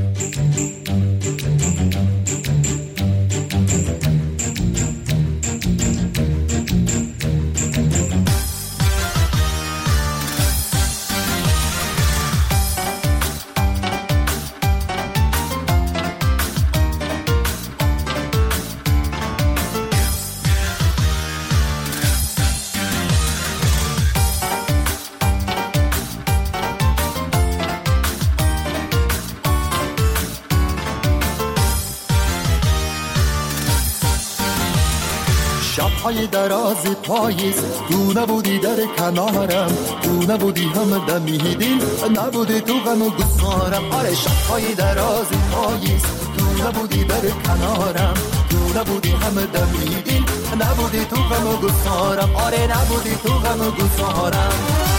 شب‌های دراز پاییز تو نبودی در کنارم، تو نبودی هم دمیدیم، نبودی تو غم و گسارم. آره شب‌های دراز پاییز تو نبودی در کنارم، تو نبودی هم دمیدیم، نبودی تو غم و گسارم. آره نبودی تو غم و گسارم.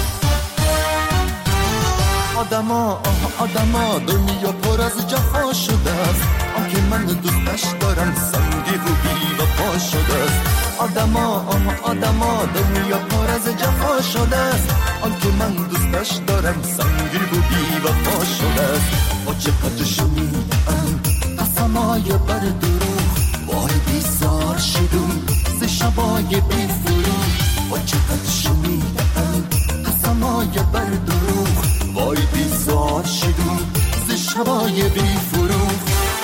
آدما دنیا پر از جفا شده است، آنکه من دوستش دارم سنگی و بی وفا شده است. آدما دنیا پر از جفا شده است، آنکه من دوستش دارم سنگی و بی وفا شده است. با چقدر شنیدم قسمای بر دروغ، وای بیزار شدم ز شبای بی فروغ. با چقدر شنیدم قسمای بر دروغ، وای بیزار شدم ز شبای بی فروغ.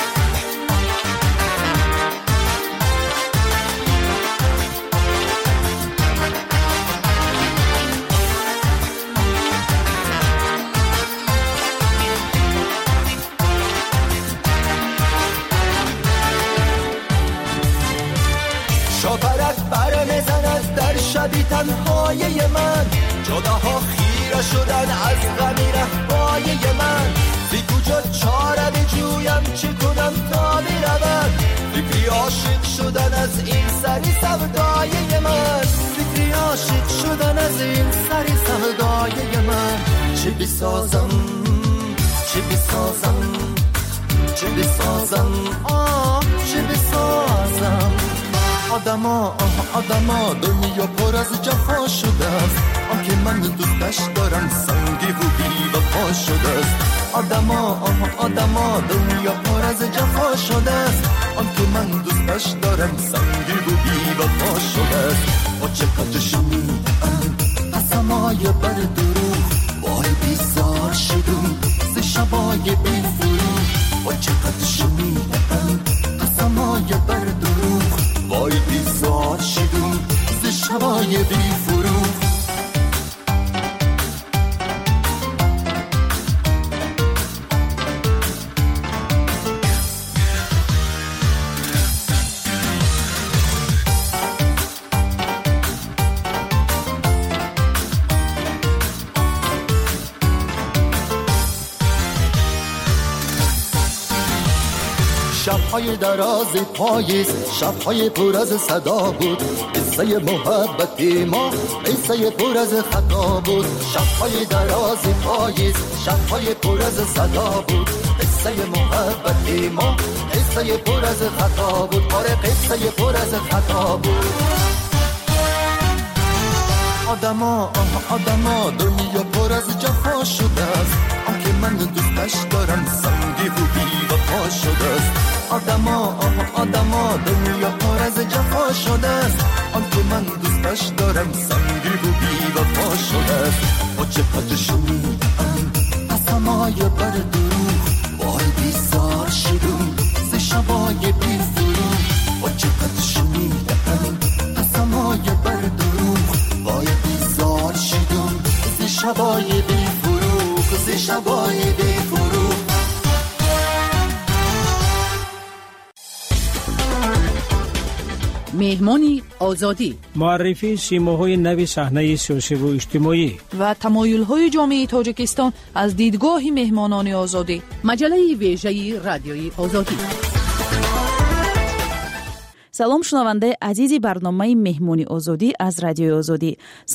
شاپرک بر میزند در شبی تنهای من، جداها خیره شدن از غمی رهبای من. زی کجا چاره بجویم چه کنم تا برود، فکری عاشق شدن از این سری سودای من. فکری عاشق شدن از این سری سودای من. چه بسازم چه بسازم چه بسازم چه بسازم. آدما دنیا پر از جفا شده است، آنکه من دوستش دارم سنگی و بی وفا شده است. آدما دنیا پر از جفا شده است، آنکه من دوستش دارم سنگی و بی وفا شده است. با چقدر شنیدم قسمای بر دروغ، وای بیزار شدم ز شبای بی فروغ. با چقدر شنیدم قسمای بر دروغ، وای بیزار شدم ز شبای بی فروغ. شب‌های دراز پاییز، شب‌های پر از صدا بود، قصه محبت ما قصه پر از خطا بود. شب‌های دراز پاییز، شب‌های پر از صدا بود، قصه محبت ما قصه پر از خطا بود. آره قصه پر از خطا بود. آدما دنیا پر از جفا شده است، آنکه من دوستش دارم سنگی و بی وفا شده است. آدما دنیا پر از جفا شده است، آنکه من دوستش دارم سنگی و بی وفا شده است. با چقدر شنیدم قسمای بر دروغ، وای بیزار شدم ز شبای بی فروغ. با چقدر شنیدم قسمای بر دروغ، وای بیزار شدم ز شبای بی فروغ زی شبای بی فروغ. مهمانی آزادی، معرفی سیماهای نوی صحنه سیاسی و اجتماعی و تمایل‌های جامعه تاجیکستان از دیدگاه مهمانان آزادی. مجله ویژه رادیوی آزادی. салом шунавандаи азизи барномаи меҳмони озодӣ аз радиои озодӣ.